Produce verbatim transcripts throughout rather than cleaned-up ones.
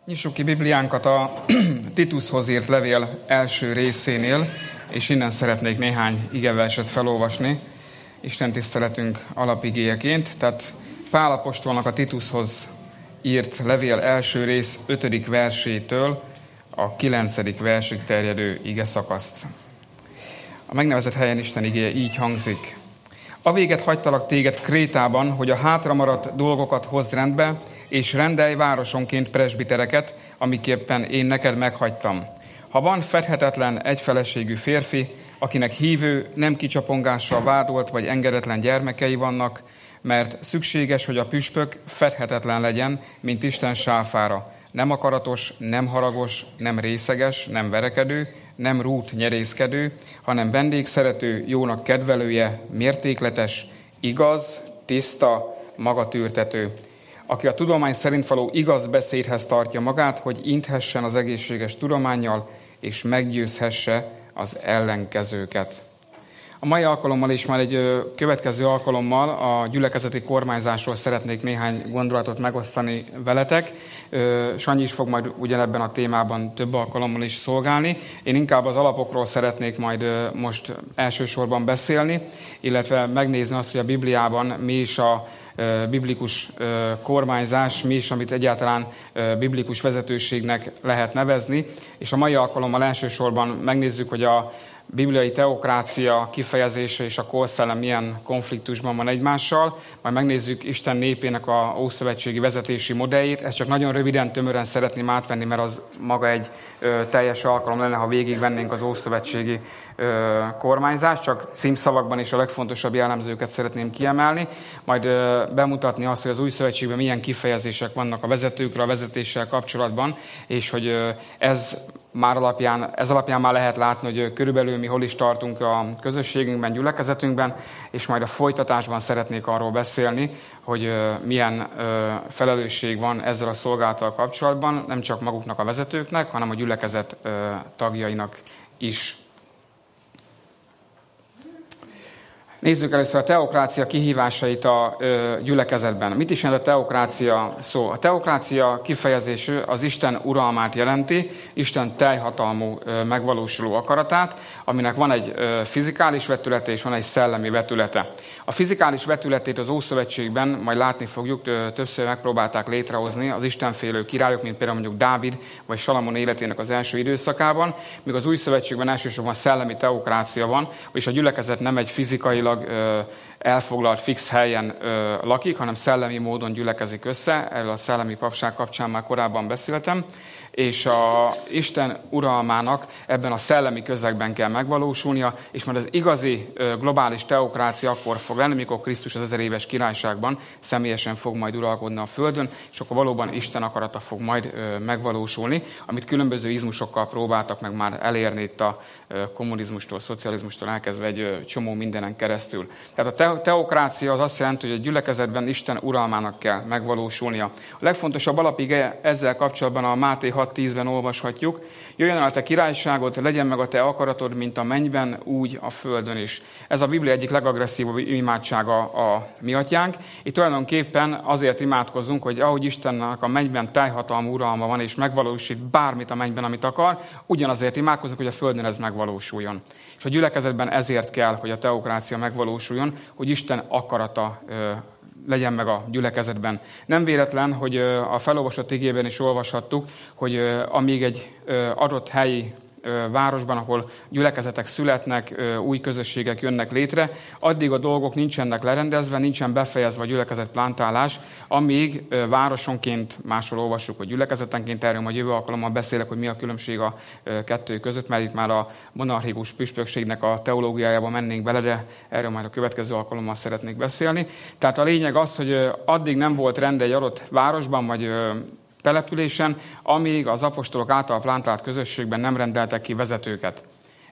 Nyissuk ki Bibliánkat a Titushoz írt levél első részénél, és innen szeretnék néhány igeverset felolvasni Isten tiszteletünk alapigéjeként. Tehát Pál apostolnak a Titushoz írt levél első rész ötödik versétől a kilencedik versig terjedő ige szakaszt. A megnevezett helyen Isten igéje így hangzik. A véget hagytalak téged Krétában, hogy a hátramaradt dolgokat hozd rendbe, és rendelj városonként presbitereket, amiképpen én neked meghagytam. Ha van fedhetetlen egyfeleségű férfi, akinek hívő, nem kicsapongással vádolt vagy engedetlen gyermekei vannak, mert szükséges, hogy a püspök fedhetetlen legyen, mint Isten sáfára. Nem akaratos, nem haragos, nem részeges, nem verekedő, nem rút nyerészkedő, hanem vendégszerető, jónak kedvelője, mértékletes, igaz, tiszta, magatűrtető, aki a tudomány szerint való igaz beszédhez tartja magát, hogy inthessen az egészséges tudománnyal, és meggyőzhesse az ellenkezőket. A mai alkalommal és már egy következő alkalommal a gyülekezeti kormányzásról szeretnék néhány gondolatot megosztani veletek. Sanyi is fog majd ugyanebben a témában több alkalommal is szolgálni. Én inkább az alapokról szeretnék majd most elsősorban beszélni, illetve megnézni azt, hogy a Bibliában mi is a biblikus kormányzás, mi is, amit egyáltalán biblikus vezetőségnek lehet nevezni. És a mai alkalommal elsősorban megnézzük, hogy a bibliai teokrácia kifejezése és a korszellem milyen konfliktusban van egymással. Majd megnézzük Isten népének a ószövetségi vezetési modelljét. Ezt csak nagyon röviden, tömören szeretném átvenni, mert az maga egy ö, teljes alkalom lenne, ha végigvennénk az ószövetségi ö, kormányzást. Csak címszavakban is a legfontosabb jellemzőket szeretném kiemelni. Majd ö, bemutatni azt, hogy az új szövetségben milyen kifejezések vannak a vezetőkre, a vezetéssel kapcsolatban, és hogy ö, ez Már alapján, ez alapján már lehet látni, hogy körülbelül mi hol is tartunk a közösségünkben, gyülekezetünkben, és majd a folytatásban szeretnék arról beszélni, hogy milyen felelősség van ezzel a szolgálattal kapcsolatban, nem csak maguknak a vezetőknek, hanem a gyülekezet tagjainak is. Nézzük először a teokrácia kihívásait a gyülekezetben. Mit is jelent a teokrácia szó? A teokrácia kifejezésű az Isten uralmát jelenti, Isten teljhatalmú megvalósuló akaratát, aminek van egy fizikális vetülete és van egy szellemi vetülete. A fizikális vetületét az Ószövetségben, majd látni fogjuk, többször megpróbálták létrehozni az istenfélő királyok, mint például mondjuk Dávid vagy Salamon életének az első időszakában, míg az Új Szövetségben elsősorban szellemi teokrácia van, és a gyülekezet nem egy fizikailag elfoglalt fix helyen lakik, hanem szellemi módon gyülekezik össze. Erről a szellemi papság kapcsán már korábban beszéltem. És a Isten uralmának ebben a szellemi közegben kell megvalósulnia, és majd az igazi globális teokrácia akkor fog lenni, mikor Krisztus az ezer éves királyságban személyesen fog majd uralkodni a földön, és akkor valóban Isten akarata fog majd megvalósulni, amit különböző izmusokkal próbáltak meg már elérni itt a kommunizmustól, szocializmustól elkezdve egy csomó mindenen keresztül. Tehát a teokrácia az azt jelenti, hogy a gyülekezetben Isten uralmának kell megvalósulnia. A legfontosabb alapige ezzel kapcsolatban a Máté hat tízben olvashatjuk, jöjjön el a te királyságod, legyen meg a te akaratod, mint a mennyben, úgy a földön is. Ez a Biblia egyik legagresszívabb imádsága a mi atyánk. Itt tulajdonképpen azért imádkozunk, hogy ahogy Istennek a mennyben teljhatalmú uralma van, és megvalósít bármit a mennyben, amit akar, ugyanazért imádkozunk, hogy a földön ez megvalósuljon. És a gyülekezetben ezért kell, hogy a teokrácia megvalósuljon, hogy Isten akarata legyen meg a gyülekezetben. Nem véletlen, hogy a felolvasott igében is olvashattuk, hogy amíg egy adott helyi városban, ahol gyülekezetek születnek, új közösségek jönnek létre, addig a dolgok nincsenek lerendezve, nincsen befejezve a gyülekezet plántálás, amíg városonként, máshol olvassuk, hogy gyülekezetenként, erről majd jövő alkalommal beszélek, hogy mi a különbség a kettő között, mert itt már a monarchikus püspökségnek a teológiájába mennénk bele, de erről majd a következő alkalommal szeretnék beszélni. Tehát a lényeg az, hogy addig nem volt rend egy adott városban, vagy településen, amíg az apostolok által plántált közösségben nem rendeltek ki vezetőket.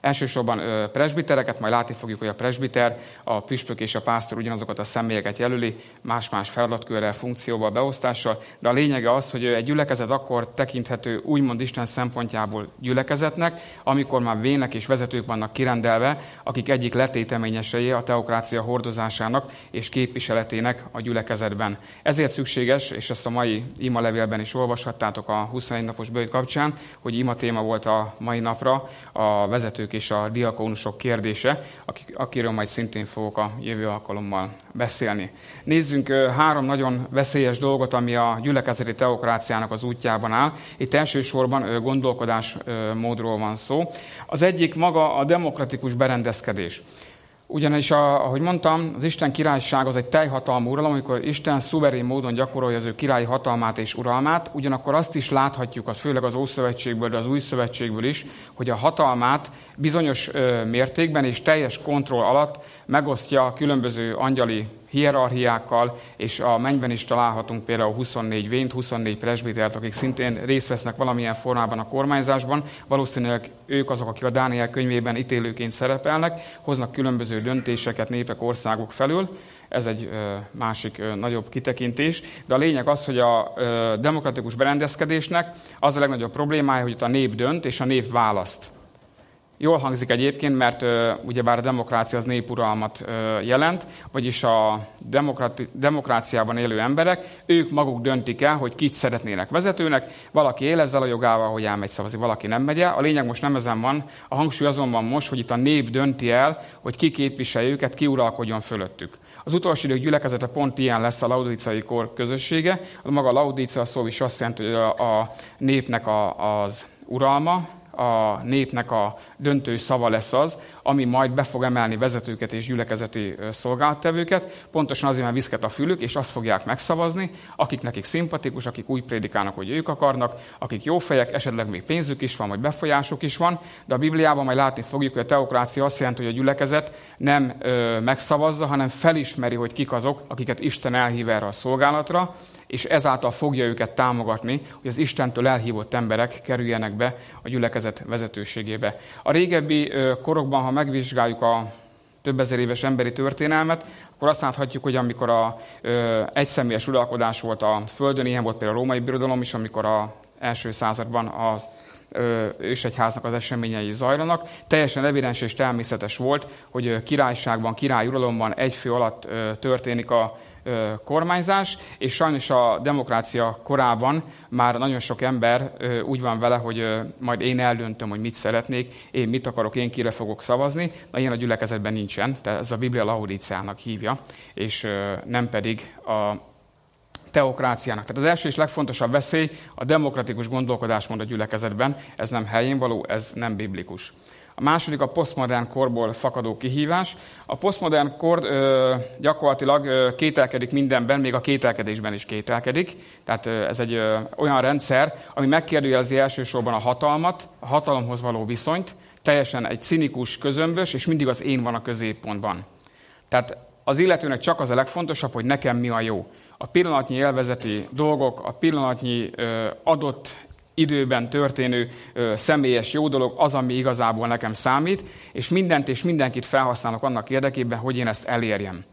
Elsősorban presbitereket, majd látni fogjuk, hogy a presbiter, a püspök és a pásztor ugyanazokat a személyeket jelöli, más-más feladatkörrel, funkcióval, beosztással, de a lényege az, hogy egy gyülekezet akkor tekinthető úgymond Isten szempontjából gyülekezetnek, amikor már vének és vezetők vannak kirendelve, akik egyik letéteményesei a teokrácia hordozásának és képviseletének a gyülekezetben. Ezért szükséges, és ezt a mai imalevélben is olvashattátok a huszonegy napos bőjt kapcsán, hogy ima téma volt a mai napra a vezetők és a diakónusok kérdése, akik, akiről majd szintén fogok a jövő alkalommal beszélni. Nézzünk három nagyon veszélyes dolgot, ami a gyülekezeti teokráciának az útjában áll. Itt elsősorban gondolkodásmódról van szó. Az egyik maga a demokratikus berendezkedés. Ugyanis, ahogy mondtam, az Isten királyság az egy teljhatalmú uralom, amikor Isten szuverén módon gyakorolja az ő királyi hatalmát és uralmát, ugyanakkor azt is láthatjuk, főleg az Ószövetségből, de az Új Szövetségből is, hogy a hatalmát bizonyos mértékben és teljes kontroll alatt megosztja a különböző angyali hierarchiákkal, és a mennyben is találhatunk például huszonnégy vént, huszonnégy presbitert, akik szintén részt vesznek valamilyen formában a kormányzásban. Valószínűleg ők azok, akik a Dániel könyvében ítélőként szerepelnek, hoznak különböző döntéseket népek, országok felül. Ez egy ö, másik ö, nagyobb kitekintés. De a lényeg az, hogy a ö, demokratikus berendezkedésnek az a legnagyobb problémája, hogy itt a nép dönt, és a nép választ. Jól hangzik egyébként, mert ö, ugyebár a demokrácia az népuralmat ö, jelent, vagyis a demokrati, demokráciában élő emberek, ők maguk döntik el, hogy kit szeretnének vezetőnek, valaki él ezzel a jogával, hogy elmegy szavazni, valaki nem megy el. A lényeg most nem ezen van, a hangsúly azonban most, hogy itt a nép dönti el, hogy ki képviselje őket, ki uralkodjon fölöttük. Az utolsó idők gyülekezete pont ilyen lesz a laudíciai kor közössége. A maga a laudícia szó is azt jelenti, hogy a, a népnek a, az uralma, a népnek a döntő szava lesz az, ami majd be fog emelni vezetőket és gyülekezeti szolgálattevőket, pontosan azért, mert viszket a fülük, és azt fogják megszavazni, akik nekik szimpatikus, akik úgy prédikálnak, hogy ők akarnak, akik jó fejek, esetleg még pénzük is van, vagy befolyásuk is van, de a Bibliában majd látni fogjuk, hogy a teokrácia azt jelenti, hogy a gyülekezet nem ö, megszavazza, hanem felismeri, hogy kik azok, akiket Isten elhív erre a szolgálatra, és ezáltal fogja őket támogatni, hogy az Istentől elhívott emberek kerüljenek be a gyülekezet vezetőségébe. A régebbi ö, korokban, ha megvizsgáljuk a több ezer éves emberi történelmet, akkor azt láthatjuk, hogy amikor a ö, egyszemélyes uralkodás volt a Földön, ilyen volt például a római birodalom is, amikor az első században a ősegyháznak az eseményei zajlanak. Teljesen evidens és természetes volt, hogy királyságban, királyuralomban egy fő alatt történik a kormányzás, és sajnos a demokrácia korában már nagyon sok ember úgy van vele, hogy majd én eldöntöm, hogy mit szeretnék, én mit akarok, én kire fogok szavazni, de ilyen a gyülekezetben nincsen, tehát ez a Biblia laudíciának hívja, és nem pedig a teokráciának. Tehát az első és legfontosabb veszély a demokratikus gondolkodásmód a gyülekezetben, ez nem helyén való, ez nem biblikus. A második a posztmodern korból fakadó kihívás. A posztmodern kor ö, gyakorlatilag ö, kételkedik mindenben, még a kételkedésben is kételkedik. Tehát ö, ez egy ö, olyan rendszer, ami megkérdőjelezi elsősorban a hatalmat, a hatalomhoz való viszonyt, teljesen egy cinikus, közömbös, és mindig az én van a középpontban. Tehát az illetőnek csak az a legfontosabb, hogy nekem mi a jó. A pillanatnyi élvezeti dolgok, a pillanatnyi ö, adott időben történő ö, személyes jó dolog az, ami igazából nekem számít, és mindent és mindenkit felhasználok annak érdekében, hogy én ezt elérjem.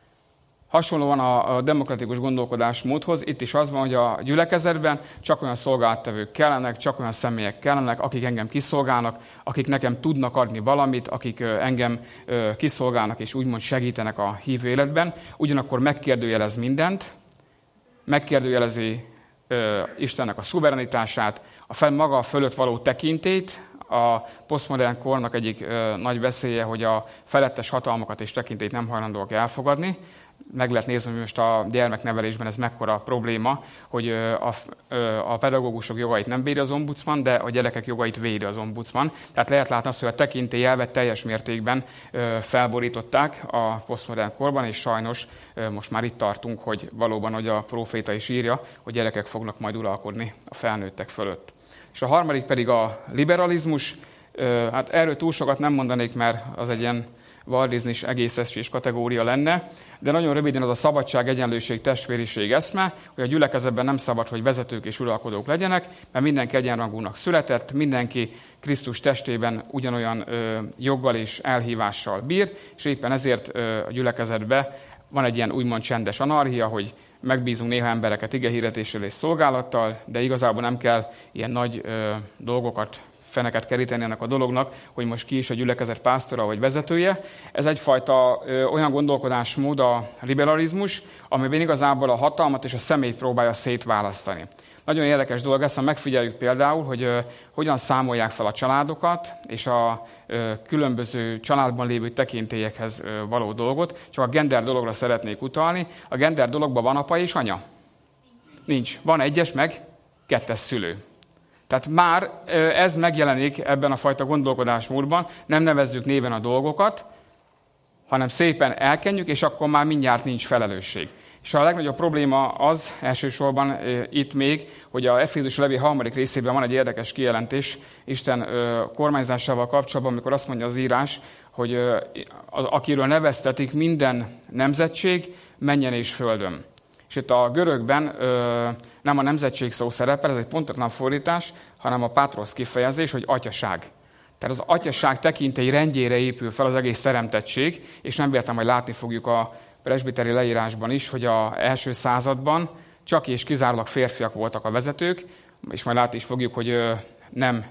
Hasonlóan a, a demokratikus gondolkodásmódhoz, itt is az van, hogy a gyülekezetben csak olyan szolgálattevők kellenek, csak olyan személyek kellenek, akik engem kiszolgálnak, akik nekem tudnak adni valamit, akik ö, engem ö, kiszolgálnak és úgymond segítenek a hívő életben. Ugyanakkor megkérdőjelez mindent, megkérdőjelezi ö, Istennek a szuverenitását, a fel, maga fölött való tekintélyt. A posztmodern kornak egyik ö, nagy veszélye, hogy a felettes hatalmakat és tekintélyt nem hajlandóak elfogadni. Meg lehet nézni, hogy most a gyermeknevelésben ez mekkora probléma, hogy a, a pedagógusok jogait nem védi az ombudsman, de a gyerekek jogait védi az ombudsman. Tehát lehet látni azt, hogy a tekintélyelvet teljes mértékben felborították a posztmodern korban, és sajnos most már itt tartunk, hogy valóban, hogy a próféta is írja, hogy gyerekek fognak majd uralkodni a felnőttek fölött. És a harmadik pedig a liberalizmus. Hát erről túl sokat nem mondanék, mert az egy ilyen vardiznis egész esés kategória lenne, de nagyon röviden az a szabadság, egyenlőség, testvériség eszme, hogy a gyülekezetben nem szabad, hogy vezetők és uralkodók legyenek, mert mindenki egyenrangúnak született, mindenki Krisztus testében ugyanolyan ö, joggal és elhívással bír, és éppen ezért ö, a gyülekezetben van egy ilyen úgymond csendes anarchia, hogy megbízunk néha embereket igehirdetéssel és szolgálattal, de igazából nem kell ilyen nagy ö, dolgokat, feneket keríteni ennek a dolognak, hogy most ki is a gyülekezet pásztora vagy vezetője. Ez egyfajta ö, olyan gondolkodásmód a liberalizmus, amiben igazából a hatalmat és a személyt próbálja szétválasztani. Nagyon érdekes dolog ez, ha megfigyeljük például, hogy ö, hogyan számolják fel a családokat, és a ö, különböző családban lévő tekintélyekhez ö, való dolgot. Csak a gender dologra szeretnék utalni. A gender dologban van apa és anya? Nincs. Van egyes, meg kettes szülő. Tehát már ez megjelenik ebben a fajta gondolkodásmódban, nem nevezzük néven a dolgokat, hanem szépen elkenjük, és akkor már mindjárt nincs felelősség. És a legnagyobb probléma az elsősorban e, itt még, hogy a Efézus levél harmadik részében van egy érdekes kijelentés Isten e, kormányzásával kapcsolatban, amikor azt mondja az írás, hogy e, az, akiről neveztetik minden nemzetség, menjen és földön. És itt a görögben ö, nem a nemzetség szó szerepel, ez egy pontatlan fordítás, hanem a pátrosz kifejezés, hogy atyaság. Tehát az atyaság tekintély rendjére épül fel az egész teremtettség, és nem véletlen, hogy látni fogjuk a presbiteri leírásban is, hogy az első században csak és kizárólag férfiak voltak a vezetők, és majd látni is fogjuk, hogy ö, nem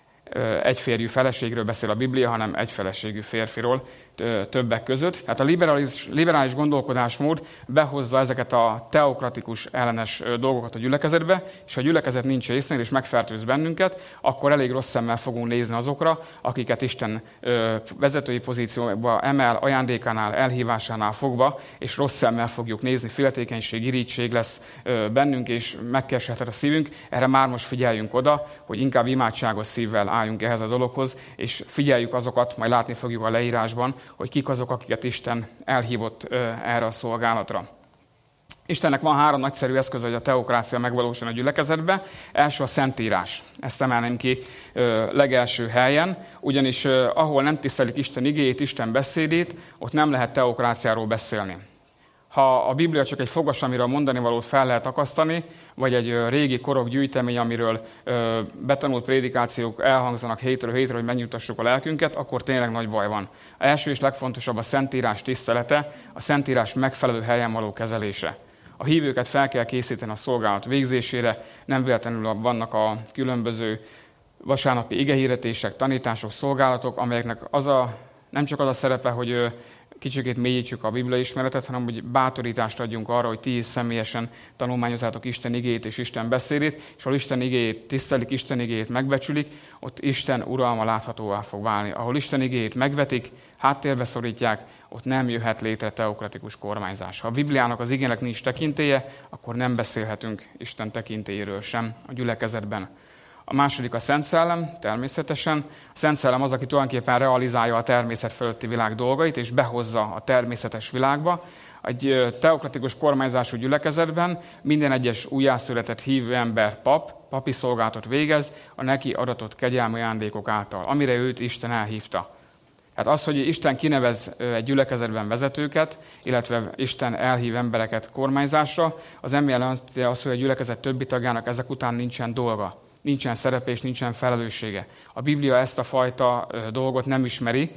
ö, egyférjű feleségről beszél a Biblia, hanem egyfeleségű férfiról többek között. Tehát a liberális, liberális gondolkodásmód behozza ezeket a teokratikus ellenes dolgokat a gyülekezetbe, és ha a gyülekezet nincs észnél és megfertőz bennünket, akkor elég rossz szemmel fogunk nézni azokra, akiket Isten vezetői pozícióba emel, ajándékánál, elhívásánál fogva, és rossz szemmel fogjuk nézni, féltékenység, irigység lesz bennünk, és megkeserhet a szívünk. Erre már most figyeljünk oda, hogy inkább imádságos szívvel álljunk ehhez a dologhoz, és figyeljük azokat, majd látni fogjuk a leírásban, hogy kik azok, akiket Isten elhívott erre a szolgálatra. Istennek van három nagyszerű eszköz, hogy a teokrácia megvalósuljon a gyülekezetbe. Első a Szentírás. Ezt emelném ki legelső helyen, ugyanis ahol nem tisztelik Isten igéjét, Isten beszédét, ott nem lehet teokráciáról beszélni. Ha a Biblia csak egy fogas, amiről mondani valót fel lehet akasztani, vagy egy régi korok gyűjtemény, amiről betanult prédikációk elhangzanak hétről hétre, hogy megnyugtassuk a lelkünket, akkor tényleg nagy baj van. A első és legfontosabb a Szentírás tisztelete, a Szentírás megfelelő helyen való kezelése. A hívőket fel kell készíteni a szolgálat végzésére, nem véletlenül vannak a különböző vasárnapi igehirdetések, tanítások, szolgálatok, amelyeknek az a, nem csak az a szerepe, hogy kicsikét mélyítsük a Biblia ismeretet, hanem hogy bátorítást adjunk arra, hogy ti is személyesen tanulmányozzátok Isten igéjét és Isten beszédét, és ahol Isten igéjét tisztelik, Isten igéjét megbecsülik, ott Isten uralma láthatóvá fog válni. Ahol Isten igéjét megvetik, háttérbe szorítják, ott nem jöhet létre teokratikus kormányzás. Ha a Bibliának, az igének nincs tekintélye, akkor nem beszélhetünk Isten tekintélyéről sem a gyülekezetben. A második a Szent Szellem, természetesen. A Szent Szellem az, aki tulajdonképpen realizálja a természet fölötti világ dolgait, és behozza a természetes világba. Egy teokratikus kormányzású gyülekezetben minden egyes újjászületett hívő ember pap, papi szolgálatot végez a neki adatott kegyelmi ajándékok által, amire őt Isten elhívta. Tehát az, hogy Isten kinevez egy gyülekezetben vezetőket, illetve Isten elhív embereket kormányzásra, az nem jelenti azt, hogy a gyülekezet többi tagjának ezek után nincsen dolga. Nincsen szerepe és nincsen felelőssége. A Biblia ezt a fajta dolgot nem ismeri,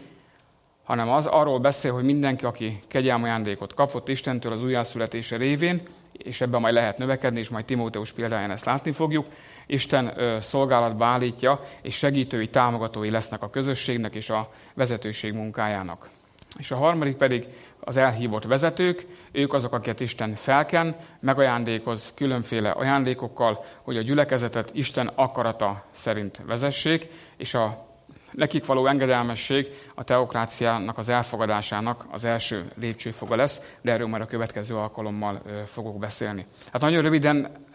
hanem az arról beszél, hogy mindenki, aki kegyelmi ajándékot kapott Istentől az újjászületése révén, és ebben majd lehet növekedni, és majd Timóteus példáján ezt látni fogjuk, Isten szolgálatba állítja, és segítői, támogatói lesznek a közösségnek és a vezetőség munkájának. És a harmadik pedig az elhívott vezetők, ők azok, akiket Isten felken, megajándékoz különféle ajándékokkal, hogy a gyülekezetet Isten akarata szerint vezessék, és a nekik való engedelmesség a teokráciának az elfogadásának az első lépcsőfoga lesz, de erről már a következő alkalommal fogok beszélni. Hát nagyon röviden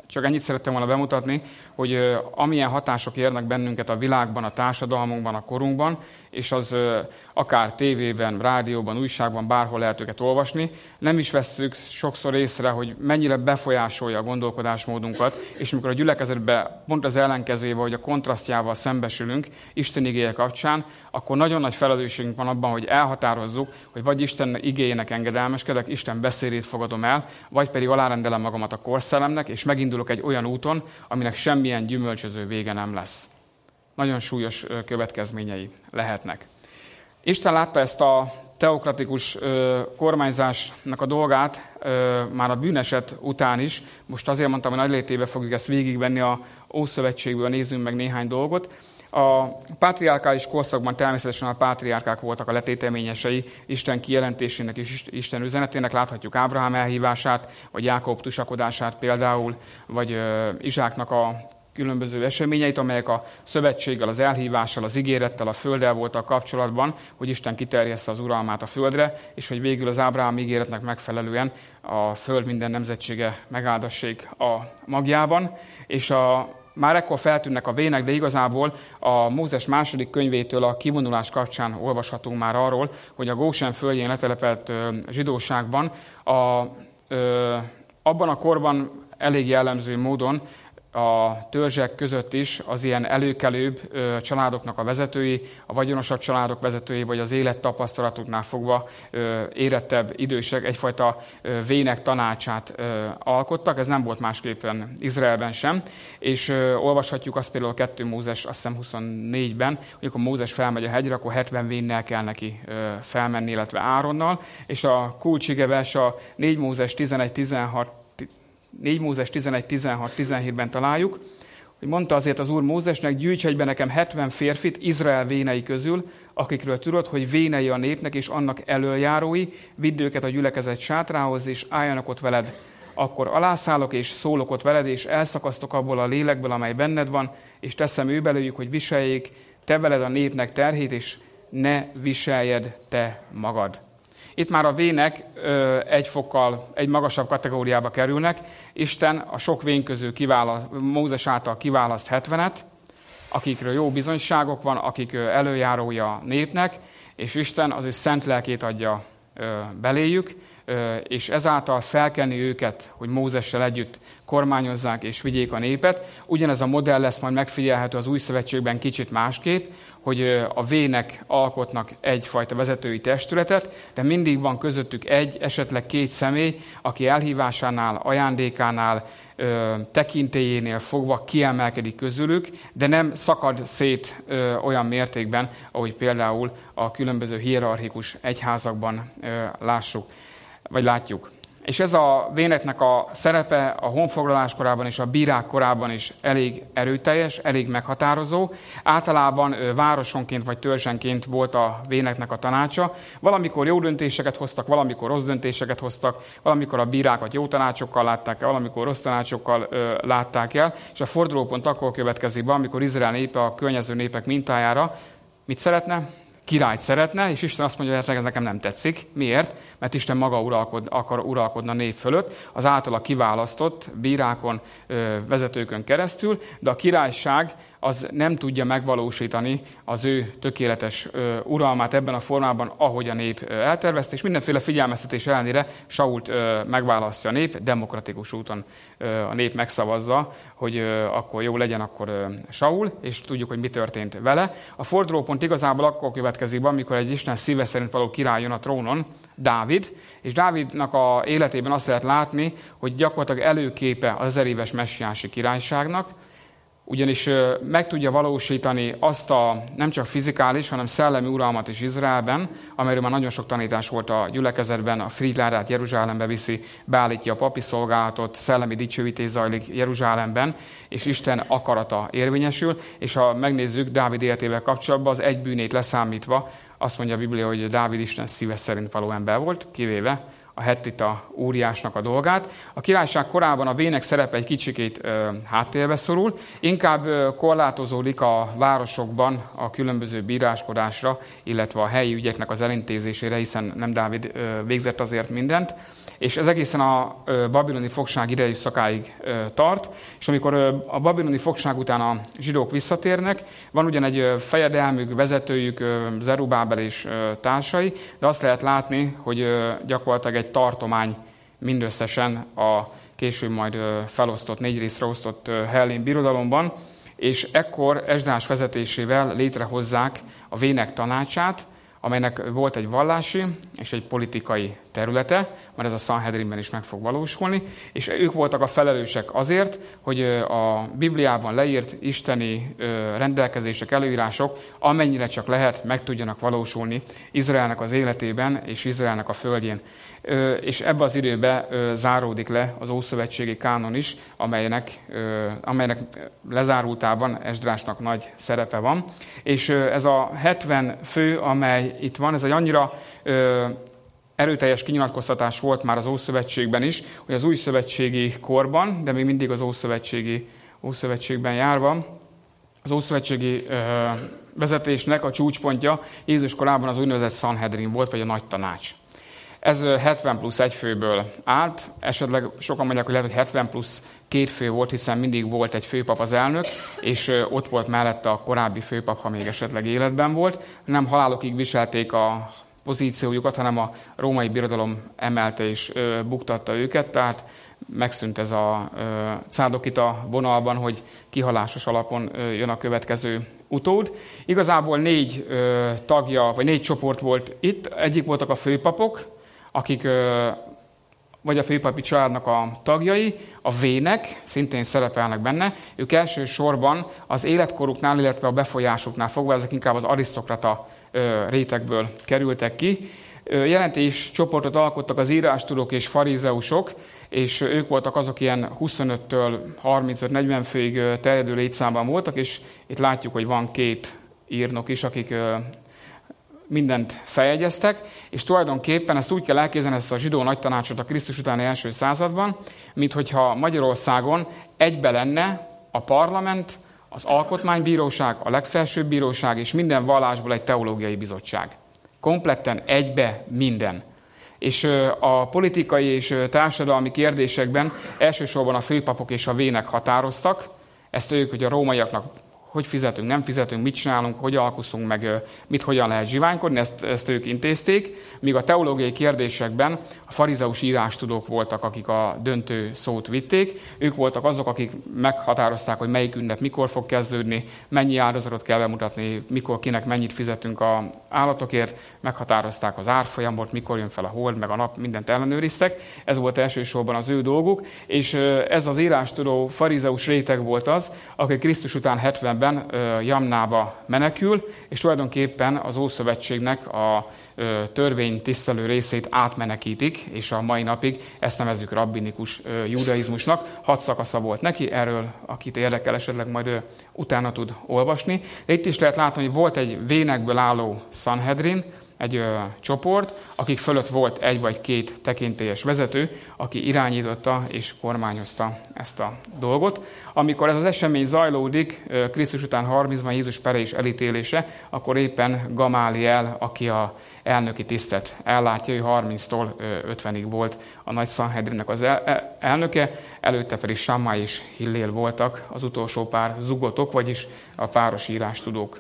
csak ennyit szerettem volna bemutatni, hogy amilyen hatások érnek bennünket a világban, a társadalmunkban, a korunkban, és az akár tévében, rádióban, újságban, bárhol lehet őket olvasni, nem is vesszük sokszor észre, hogy mennyire befolyásolja a gondolkodásmódunkat, és amikor a gyülekezetben pont az ellenkezőjével, hogy a kontrasztjával szembesülünk Isten igéje kapcsán, akkor nagyon nagy felelősségünk van abban, hogy elhatározzuk, hogy vagy Isten igéjének engedelmeskedek, Isten beszédét fogadom el, vagy pedig alárendelem magamat a korszellemnek, és megindulok egy olyan úton, aminek semmilyen gyümölcsöző vége nem lesz. Nagyon súlyos következményei lehetnek. Isten látta ezt a teokratikus kormányzásnak a dolgát már a bűneset után is. Most azért mondtam, hogy nagylétébe fogjuk ezt végigvenni a Ószövetségből, nézzünk meg néhány dolgot. A pátriárkális korszakban természetesen a pátriárkák voltak a letéteményesei Isten kijelentésének és Isten üzenetének. Láthatjuk Ábrahám elhívását, vagy Jákob tusakodását például, vagy Izsáknak a különböző eseményeit, amelyek a szövetséggel, az elhívással, az ígérettel, a földdel voltak kapcsolatban, hogy Isten kiterjessze az uralmát a földre, és hogy végül az Ábrahám ígéretnek megfelelően a föld minden nemzetsége megáldassék a magjában. És a, már ekkor feltűnnek a vének, de igazából a Mózes második könyvétől a kivonulás kapcsán olvashatunk már arról, hogy a Gósen földjén letelepelt zsidóságban a, ö, abban a korban elég jellemző módon a törzsek között is az ilyen előkelőbb ö, családoknak a vezetői, a vagyonosabb családok vezetői, vagy az élettapasztalatuknál fogva ö, érettebb idősek egyfajta ö, vének tanácsát ö, alkottak. Ez nem volt másképpen Izraelben sem. És ö, olvashatjuk azt például a kettő Mózes, azt hiszem huszonnégyben, hogy amikor Mózes felmegy a hegyre, akkor hetven vénnel kell neki ö, felmenni, illetve Áronnal. És a kulcsigevers a négy Mózes tizenegy tizenhat négy Mózes tizenegy tizenhat tizenhétben találjuk, hogy mondta azért az Úr Mózesnek, gyűjts egybe nekem hetven férfit Izrael vénei közül, akikről tudod, hogy vénei a népnek és annak elöljárói, vidd őket a gyülekezet sátrához, és álljanak ott veled. Akkor alászállok és szólok ott veled, és elszakasztok abból a lélekből, amely benned van, és teszem ő belőjük, hogy viseljék te veled a népnek terhét, és ne viseljed te magad. Itt már a vének ö, egy fokkal, egy magasabb kategóriába kerülnek. Isten a sok vén közül kiválaszt, Mózes által kiválaszt hetvenet, akikről jó bizonyságok van, akik ö, előjárója a népnek, és Isten az ő szent lelkét adja ö, beléjük, ö, és ezáltal felkenni őket, hogy Mózessel együtt kormányozzák és vigyék a népet. Ugyanez a modell lesz majd megfigyelhető az új szövetségben kicsit másképp, hogy a vének alkotnak egyfajta vezetői testületet, de mindig van közöttük egy, esetleg két személy, aki elhívásánál, ajándékánál, tekintélyénél fogva kiemelkedik közülük, de nem szakad szét olyan mértékben, ahogy például a különböző hierarchikus egyházakban lássuk, vagy látjuk. És ez a véneknek a szerepe a honfoglalás korában és a bírák korában is elég erőteljes, elég meghatározó. Általában városonként vagy törzsenként volt a véneknek a tanácsa. Valamikor jó döntéseket hoztak, valamikor rossz döntéseket hoztak, valamikor a bírákat jó tanácsokkal látták el, valamikor rossz tanácsokkal ö, látták el. És a fordulópont akkor következik be, amikor Izrael népe a környező népek mintájára mit szeretne? Királyt szeretne, és Isten azt mondja, hogy ez nekem nem tetszik. Miért? Mert Isten maga uralkod, akar uralkodni a nép fölött, az általa kiválasztott bírákon, vezetőkön keresztül, de a királyság az nem tudja megvalósítani az ő tökéletes uralmát ebben a formában, ahogy a nép eltervezte, és mindenféle figyelmeztetés ellenére Sault megválasztja a nép, demokratikus úton a nép megszavazza, hogy akkor jó legyen akkor Saul, és tudjuk, hogy mi történt vele. A fordulópont igazából akkor következik be, amikor egy Isten szíve szerint való király jön a trónon, Dávid, és Dávidnak a életében azt lehet látni, hogy gyakorlatilag előképe az ezer éves messiási királyságnak, ugyanis meg tudja valósítani azt a nem csak fizikális, hanem szellemi uralmat is Izraelben, amelyről már nagyon sok tanítás volt a gyülekezetben, a Frídlárát Jeruzsálembe viszi, beállítja a papi szolgálatot, szellemi dicsőítés zajlik Jeruzsálemben, és Isten akarata érvényesül, és ha megnézzük Dávid életével kapcsolatban, az egy bűnét leszámítva, azt mondja a Biblia, hogy Dávid Isten szíve szerint való ember volt, kivéve a hettita óriásnak a dolgát. A királyság korában a vének szerepe egy kicsikét ö, háttérbe szorul, inkább ö, korlátozódik a városokban a különböző bíráskodásra, illetve a helyi ügyeknek az elintézésére, hiszen nem Dávid ö, végzett azért mindent. és ez egészen a babiloni fogság idejű szakáig tart, és amikor a babiloni fogság után a zsidók visszatérnek, van ugyan egy fejedelmük, vezetőjük, Zerubábel és társai, de azt lehet látni, hogy gyakorlatilag egy tartomány mindösszesen a később majd felosztott, négy részre osztott hellén birodalomban, és ekkor Esdrás vezetésével létrehozzák a vének tanácsát, amelynek volt egy vallási és egy politikai területe, mert ez a Sanhedrinben is meg fog valósulni, és ők voltak a felelősek azért, hogy a Bibliában leírt isteni rendelkezések, előírások, amennyire csak lehet, meg tudjanak valósulni Izraelnek az életében és Izraelnek a földjén. És ebbe az időbe záródik le az ószövetségi kánon is, amelynek, amelynek lezárultában Esdrásnak nagy szerepe van. És ez a hetven fő, amely itt van, ez egy annyira erőteljes kinyilatkoztatás volt már az Ószövetségben is, hogy az új szövetségi korban, de még mindig az Ószövetségi, Ószövetségben járva, az ószövetségi vezetésnek a csúcspontja Jézus korában az úgynevezett Sanhedrin volt, vagy a nagy tanács. Ez hetven plusz egy főből állt, esetleg sokan mondják, hogy lehet, hogy hetven plusz két fő volt, hiszen mindig volt egy főpap az elnök, és ott volt mellette a korábbi főpap, ha még esetleg életben volt. Nem halálokig viselték a pozíciójukat, hanem a római birodalom emelte és buktatta őket, tehát megszűnt ez a cárdokita vonalban, hogy kihalásos alapon jön a következő utód. Igazából négy tagja, vagy négy csoport volt itt. Egyik voltak a főpapok, akik vagy a főpapi családnak a tagjai, a vének, szintén szerepelnek benne. Ők elsősorban az életkoruknál, illetve a befolyásuknál fogva, ezek inkább az arisztokrata rétegből kerültek ki. Jelentés csoportot alkottak az írástudók és farizeusok, és ők voltak azok, ilyen huszonöttől harmincöt-negyven főig terjedő létszámban voltak, és itt látjuk, hogy van két írnok is, akik mindent feljegyeztek, és tulajdonképpen ezt úgy kell elképzelni, ezt a zsidó nagytanácsot a Krisztus utáni első században, mint hogyha Magyarországon egybe lenne a parlament, az alkotmánybíróság, a legfelsőbb bíróság és minden vallásból egy teológiai bizottság. Kompletten egybe minden. És a politikai és társadalmi kérdésekben elsősorban a főpapok és a vének határoztak, ezt ők, hogy a rómaiaknak hogy fizetünk, nem fizetünk, mit csinálunk, hogy alkuszunk, meg mit, hogyan lehet zsiványkodni, ezt, ezt ők intézték, míg a teológiai kérdésekben a farizeus írástudók voltak, akik a döntő szót vitték. Ők voltak azok, akik meghatározták, hogy melyik ünnep mikor fog kezdődni, mennyi áldozatot kell bemutatni, mikor kinek mennyit fizetünk az állatokért, meghatározták az árfolyamot, mikor jön fel a hold, meg a nap, mindent ellenőriztek. Ez volt elsősorban az ő dolguk, és ez az írástudó farizeus réteg volt az, aki Krisztus után hetvenben Jamnába menekül, és tulajdonképpen az Ószövetségnek a törvény tisztelő részét átmenekítik, és a mai napig ezt nevezzük rabbinikus judaizmusnak. Hat szakasza volt neki, erről akit érdekel, esetleg majd utána tud olvasni. De itt is lehet látni, hogy volt egy vénekből álló Sanhedrin, egy ö, csoport, akik fölött volt egy vagy két tekintélyes vezető, aki irányította és kormányozta ezt a dolgot. Amikor ez az esemény zajlódik, ö, Krisztus után harmincban Jézus pere és elítélése, akkor éppen Gamáliel, aki a elnöki tisztet ellátja, ő harminctól ötvenig volt a nagy Sanhedrinnek az el, elnöke, előtte pedig Sammai és Hillél voltak az utolsó pár zugotok, vagyis a páros írástudók.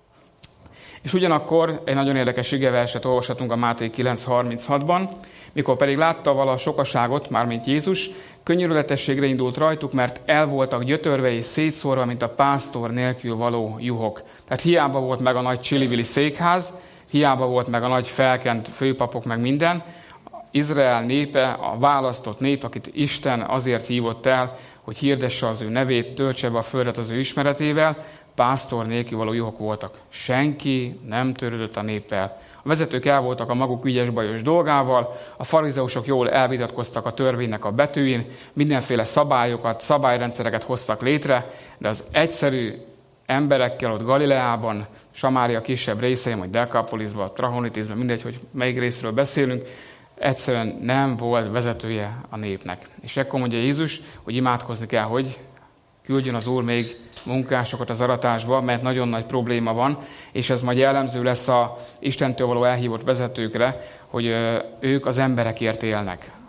És ugyanakkor egy nagyon érdekes igeverset olvashatunk a Máté kilenc harminchatban, mikor pedig látta vala a sokaságot, mármint Jézus, könyörületességre indult rajtuk, mert el voltak gyötörve és szétszórva, mint a pásztor nélkül való juhok. Tehát hiába volt meg a nagy csili-vili székház, hiába volt meg a nagy felkent főpapok, meg minden. Izrael népe, a választott nép, akit Isten azért hívott el, hogy hirdesse az ő nevét, töltse be a földet az ő ismeretével, pásztor nélkül való juhok voltak. Senki nem törődött a néppel. A vezetők el voltak a maguk ügyes-bajos dolgával, a farizeusok jól elvitatkoztak a törvénynek a betűin, mindenféle szabályokat, szabályrendszereket hoztak létre, de az egyszerű emberekkel ott Galileában, Samária kisebb részein, vagy Dekapolisban, Trachonitisban, mindegy, hogy melyik részről beszélünk, egyszerűen nem volt vezetője a népnek. És ekkor mondja Jézus, hogy imádkozni kell, hogy küldjön az Úr még munkásokat az aratásba, mert nagyon nagy probléma van, és ez majd jellemző lesz a Istentől való elhívott vezetőkre, hogy ők az emberekért élnek.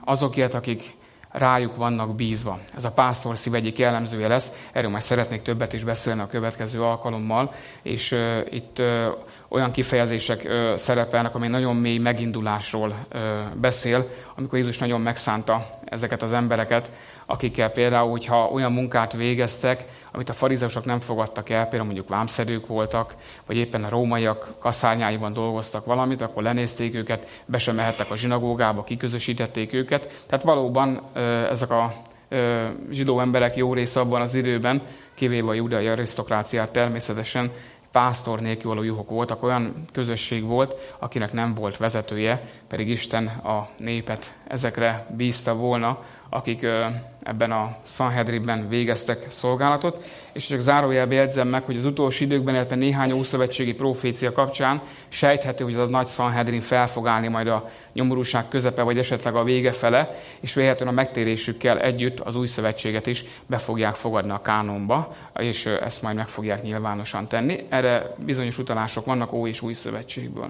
azokért, akik rájuk vannak bízva. Ez a pásztor szív egyik jellemzője lesz, erről majd szeretnék többet is beszélni a következő alkalommal, és uh, itt uh, olyan kifejezések uh, szerepelnek, ami nagyon mély megindulásról uh, beszél, amikor Jézus nagyon megszánta ezeket az embereket, akikkel például, hogyha olyan munkát végeztek, amit a farizeusok nem fogadtak el, például mondjuk vámszedők voltak, vagy éppen a rómaiak kaszárnyáiban dolgoztak valamit, akkor lenézték őket, be sem mehettek a zsinagógába, kiközösítették őket. Tehát valóban ezek a zsidó emberek jó része abban az időben, kivéve a judai arisztokráciát természetesen, pásztor nélkül való juhok voltak, olyan közösség volt, akinek nem volt vezetője, pedig Isten a népet ezekre bízta volna, akik ebben a Szanhedrinben végeztek szolgálatot. És csak zárójelbe jegyzem meg, hogy az utolsó időkben, illetve néhány ószövetségi profécia kapcsán sejthető, hogy az a nagy Szanhedrin fel fog állni majd a nyomorúság közepe, vagy esetleg a vége fele, és véletlenül a megtérésükkel együtt az új szövetséget is be fogják fogadni a kánonba, és ezt majd meg fogják nyilvánosan tenni. Erre bizonyos utalások vannak Ó és Új szövetségből.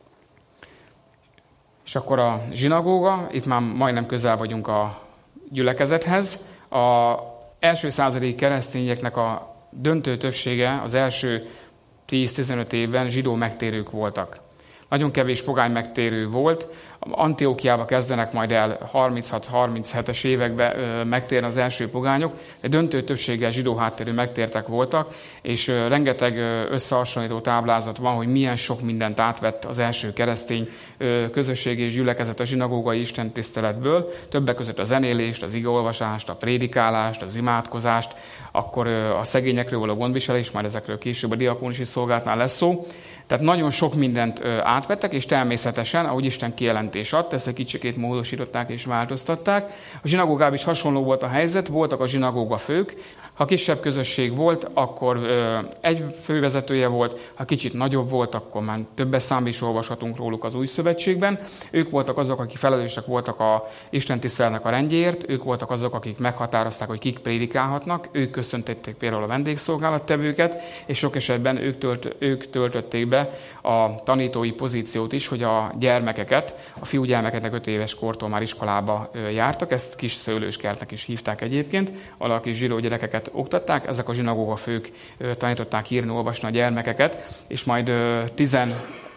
És akkor a zsinagóga, itt már majdnem közel vagyunk a gyülekezethez. Az első századi keresztényeknek a döntő többsége az első tíz-tizenöt évben zsidó megtérők voltak. Nagyon kevés pogány megtérő volt. Antiókiába kezdenek majd el harminchat-harminchetes években megtérni az első pogányok, de döntő többséggel zsidó háttérű megtértek voltak, és rengeteg összehasonlító táblázat van, hogy milyen sok mindent átvett az első keresztény közösség és gyülekezet a zsinagógai istentiszteletből, többek között a zenélést, az igeolvasást, a prédikálást, az imádkozást, akkor a szegényekről való gondviselés, majd ezekről később a diakónusi szolgálatnál lesz szó. Tehát nagyon sok mindent átvettek, és természetesen, ahogy Isten kijelentés adta, ezt egy kicsikét módosították és változtatták. A zsinagógában is hasonló volt a helyzet, voltak a zsinagóga fők. Ha kisebb közösség volt, akkor egy fővezetője volt, ha kicsit nagyobb volt, akkor már többes számba is olvashatunk róluk az Új Szövetségben. Ők voltak azok, akik felelősek voltak a istentiszteletnek a rendjéért, ők voltak azok, akik meghatározták, hogy kik prédikálhatnak, ők köszöntették például a vendégszolgálattevőket, és sok esetben ők, tölt, ők töltötték be a tanítói pozíciót is, hogy a gyermekeket, a fiúgyermekeknek öt éves kortól már iskolába jártak, ezt kis szőlőskertnek is hívták egyébként, valaki kis zsidó gyerekeket oktatták, ezek a zsinagóga fők tanították írni, olvasni a gyermekeket, és majd tizenöt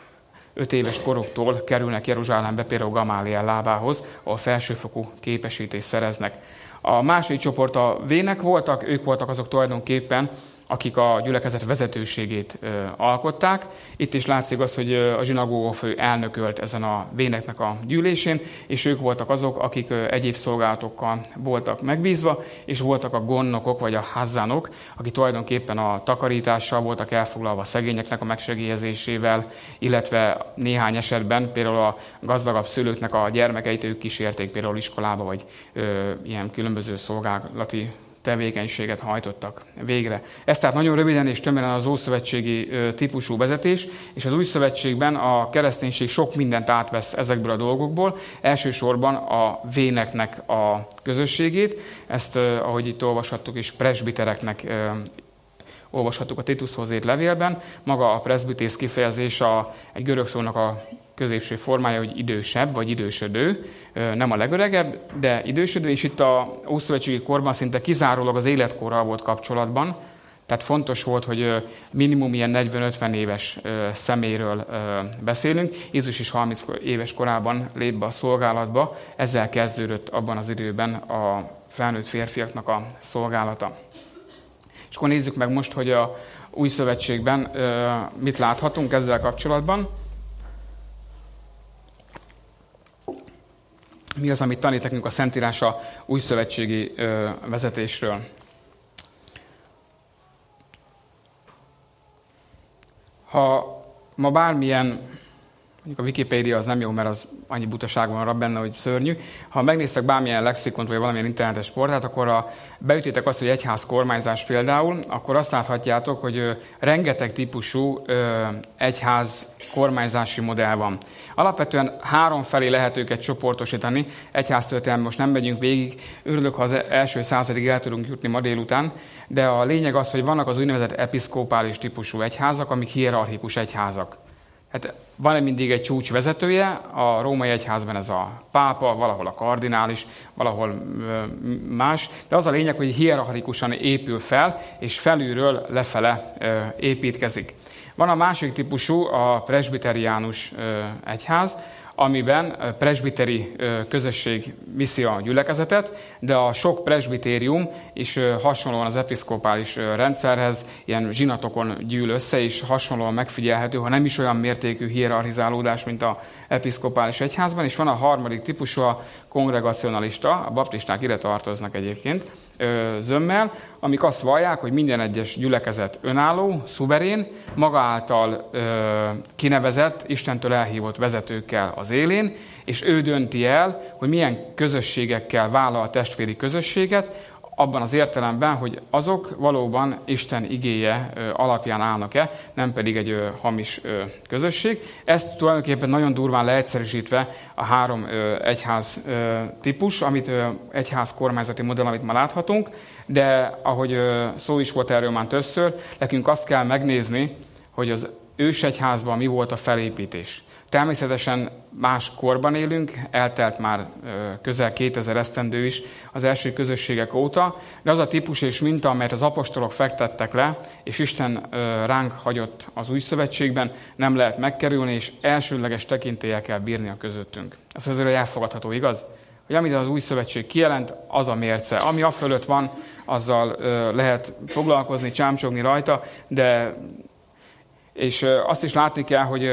éves koroktól kerülnek Jeruzsálembe például Gamáliel lábához, ahol felsőfokú képesítést szereznek. A második csoport a vének voltak, ők voltak azok tulajdonképpen, akik a gyülekezet vezetőségét ö, alkották. Itt is látszik az, hogy a zsinagóga fő elnökölt ezen a véneknek a gyűlésén, és ők voltak azok, akik ö, egyéb szolgálatokkal voltak megbízva, és voltak a gonnokok, vagy a hazzánok, akik tulajdonképpen a takarítással voltak elfoglalva, a szegényeknek a megsegélyezésével, illetve néhány esetben például a gazdagabb szülőknek a gyermekeit ők kísérték például iskolába, vagy ö, ilyen különböző szolgálati tevékenységet hajtottak végre. Ez tehát nagyon röviden és tömören az ószövetségi típusú vezetés, és az új szövetségben a kereszténység sok mindent átvesz ezekből a dolgokból, elsősorban a véneknek a közösségét, ezt, ahogy itt olvashattuk is, presbitereknek olvashattuk a Titushoz írt levélben. Maga a presbitész kifejezés a, egy görög szónak a középső formája, hogy idősebb, vagy idősödő, nem a legöregebb, de idősödő, és itt a ószövetségi korban szinte kizárólag az életkorral volt kapcsolatban, tehát fontos volt, hogy minimum ilyen negyven-ötven éves személyről beszélünk. Jézus is harminc éves korában lép be a szolgálatba, ezzel kezdődött abban az időben a felnőtt férfiaknak a szolgálata. És akkor nézzük meg most, hogy a új szövetségben mit láthatunk ezzel kapcsolatban. Mi az, amit tanít nekünk a Szentírás a újszövetségi vezetésről? Ha ma bármilyen, mondjuk a Wikipédia az nem jó, mert az annyi butaság van benne, hogy szörnyű. Ha megnéztek bármilyen lexikont, vagy valamilyen internetes portált, akkor ha beütitek azt, hogy egyház kormányzás például, akkor azt láthatjátok, hogy rengeteg típusú egyház kormányzási modell van. Alapvetően három felé lehet őket csoportosítani. Egyháztörténelmi most nem megyünk végig, örülök, ha az első századig el tudunk jutni ma délután, de a lényeg az, hogy vannak az úgynevezett episzkopális típusú egyházak, amik hierarchikus egyházak. Hát Van mindig egy csúcsvezetője, a római egyházban ez a pápa, valahol a kardinális, valahol más, de az a lényeg, hogy hierarchikusan épül fel, és felülről lefele építkezik. Van a másik típusú, a presbiteriánus egyház, amiben presbiteri közösség viszi a gyülekezetet, de a sok presbitérium is hasonlóan az episzkopális rendszerhez ilyen zsinatokon gyűl össze, és hasonlóan megfigyelhető, ha nem is olyan mértékű hierarchizálódás, mint az episzkopális egyházban, és van a harmadik típusú, a kongregacionalista, a baptisták ide tartoznak egyébként zömmel, amik azt vallják, hogy minden egyes gyülekezet önálló, szuverén, maga által kinevezett, Istentől elhívott vezetőkkel az élén, és ő dönti el, hogy milyen közösségekkel vállal a testvéri közösséget, abban az értelemben, hogy azok valóban Isten igéje alapján állnak-e, nem pedig egy hamis közösség. Ezt tulajdonképpen nagyon durván leegyszerűsítve a három egyház típus, amit egyház kormányzati modell, amit ma láthatunk, de ahogy szó is volt erről már többször, nekünk azt kell megnézni, hogy az ősegyházban mi volt a felépítés. Természetesen más korban élünk, eltelt már közel kétezer esztendő is az első közösségek óta, de az a típus és minta, amelyet az apostolok fektettek le, és Isten ránk hagyott az új szövetségben, nem lehet megkerülni, és elsődleges tekintéllyel kell bírni a közöttünk. Ez azért elfogadható, igaz? Hogy amit az új szövetség kijelent, az a mérce. Ami afölött van, azzal lehet foglalkozni, csámcsogni rajta, de és azt is látni kell, hogy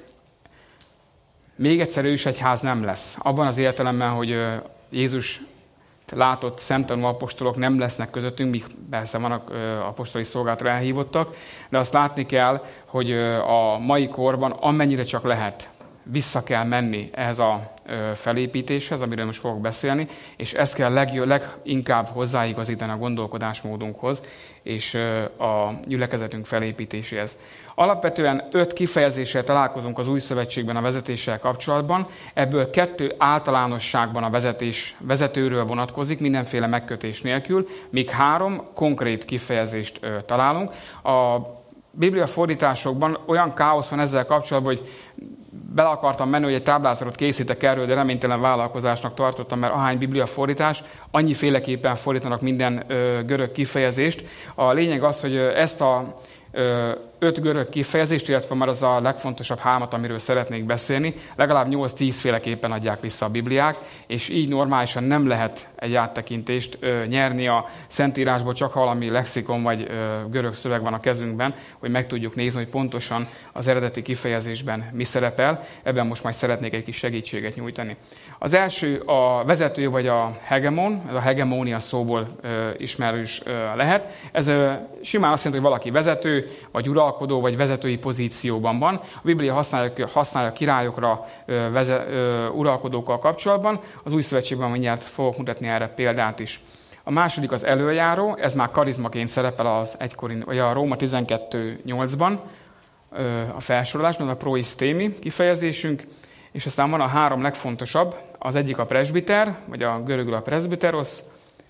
még egyszer ősegyház nem lesz. Abban az értelemben, hogy Jézus látott szemtanú apostolok nem lesznek közöttünk, míg persze vannak apostoli szolgálatra elhívottak, de azt látni kell, hogy a mai korban amennyire csak lehet, vissza kell menni ehhez a felépítéshez, amiről most fogok beszélni, és ezt kell leg, leginkább hozzáigazítani a gondolkodásmódunkhoz és a gyülekezetünk felépítéséhez. Alapvetően öt kifejezéssel találkozunk az új szövetségben a vezetéssel kapcsolatban, ebből kettő általánosságban a vezetés, vezetőről vonatkozik, mindenféle megkötés nélkül, míg három konkrét kifejezést találunk. A Biblia fordításokban olyan káosz van ezzel kapcsolatban, hogy bele akartam menni, hogy egy táblázatot készítek erről, de reménytelen vállalkozásnak tartottam, mert ahány Biblia fordítás, annyiféleképpen fordítanak minden ö, görög kifejezést. A lényeg az, hogy ezt a ö, öt görög kifejezést, illetve már az a legfontosabb hármat, amiről szeretnék beszélni, legalább nyolc-tíz féleképpen adják vissza a Bibliák, és így normálisan nem lehet egy áttekintést ö, nyerni a Szentírásból, csak ha valami lexikon vagy ö, görög szöveg van a kezünkben, hogy meg tudjuk nézni, hogy pontosan az eredeti kifejezésben mi szerepel. Ebben most majd szeretnék egy kis segítséget nyújtani. Az első a vezető vagy a hegemon, ez a hegemónia szóból ö, ismerős ö, lehet. Ez ö, simán azt jelenti, hogy valaki vezető, vagy uralkodó, vagy vezetői pozícióban van. A Biblia használja, használja királyokra, ö, veze, ö, uralkodókkal kapcsolatban. Az új szövetségben mindjárt fogok mutatni erre példát is. A második az előjáró, ez már karizmaként szerepel az egykori, vagy a Róma tizenkettő nyolcban a felsorolásban, a proisztémi kifejezésünk, és aztán van a három legfontosabb, az egyik a presbiter, vagy a görögül a presbiteros,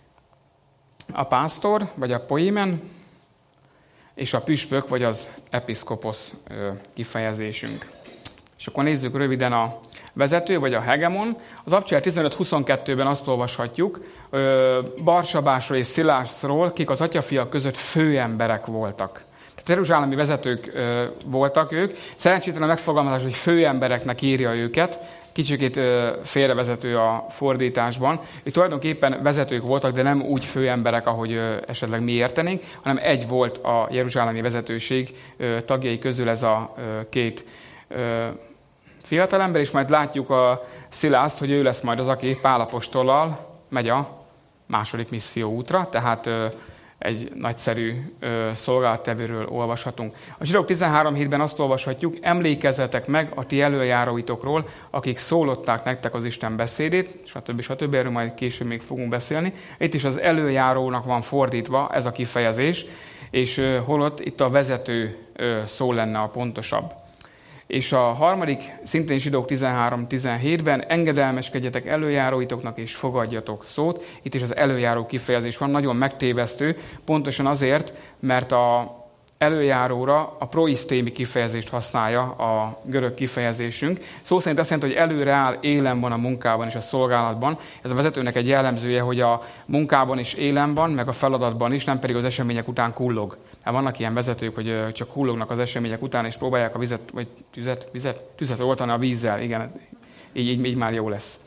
a pásztor, vagy a poimen, és a püspök, vagy az episzkoposz kifejezésünk. És akkor nézzük röviden a vezető, vagy a hegemon. Az Abcsel tizenöt huszonkettőben azt olvashatjuk, Barsabásról és Szilászról, kik az atyafiak között főemberek voltak. Tehát jeruzsálemi vezetők voltak ők. Szerencsétlen a megfogalmazás, hogy főembereknek írja őket, kicsikét félrevezető a fordításban. Ők tulajdonképpen vezetők voltak, de nem úgy főemberek, ahogy esetleg mi értenénk, hanem egy volt a jeruzsálemi vezetőség tagjai közül ez a két fiatalember, és majd látjuk a Szilászt, hogy ő lesz majd az, aki Pál apostollal megy a második misszió útra, tehát egy nagyszerű szolgálattevőről olvashatunk. A Zsidók tizenhárom hétben azt olvashatjuk, emlékezzetek meg a ti előjáróitokról, akik szólották nektek az Isten beszédét, stb. stb. Erről majd később még fogunk beszélni. Itt is az előjárónak van fordítva ez a kifejezés, és holott itt a vezető szó lenne a pontosabb. És a harmadik, szintén Zsidók tizenhárom tizenhétben engedelmeskedjetek előjáróitoknak és fogadjatok szót. Itt is az előjáró kifejezés van, nagyon megtévesztő, pontosan azért, mert a előjáróra a proisztémi kifejezést használja a görög kifejezésünk. Szó szerint azt jelenti, hogy előre áll, élen van a munkában és a szolgálatban. Ez a vezetőnek egy jellemzője, hogy a munkában is élen van, meg a feladatban is, nem pedig az események után kullog. Hát vannak ilyen vezetők, hogy csak kullognak az események után, és próbálják a vizet, vagy tüzet, vizet, tüzet oltani a vízzel. Igen, így, így, így már jó lesz.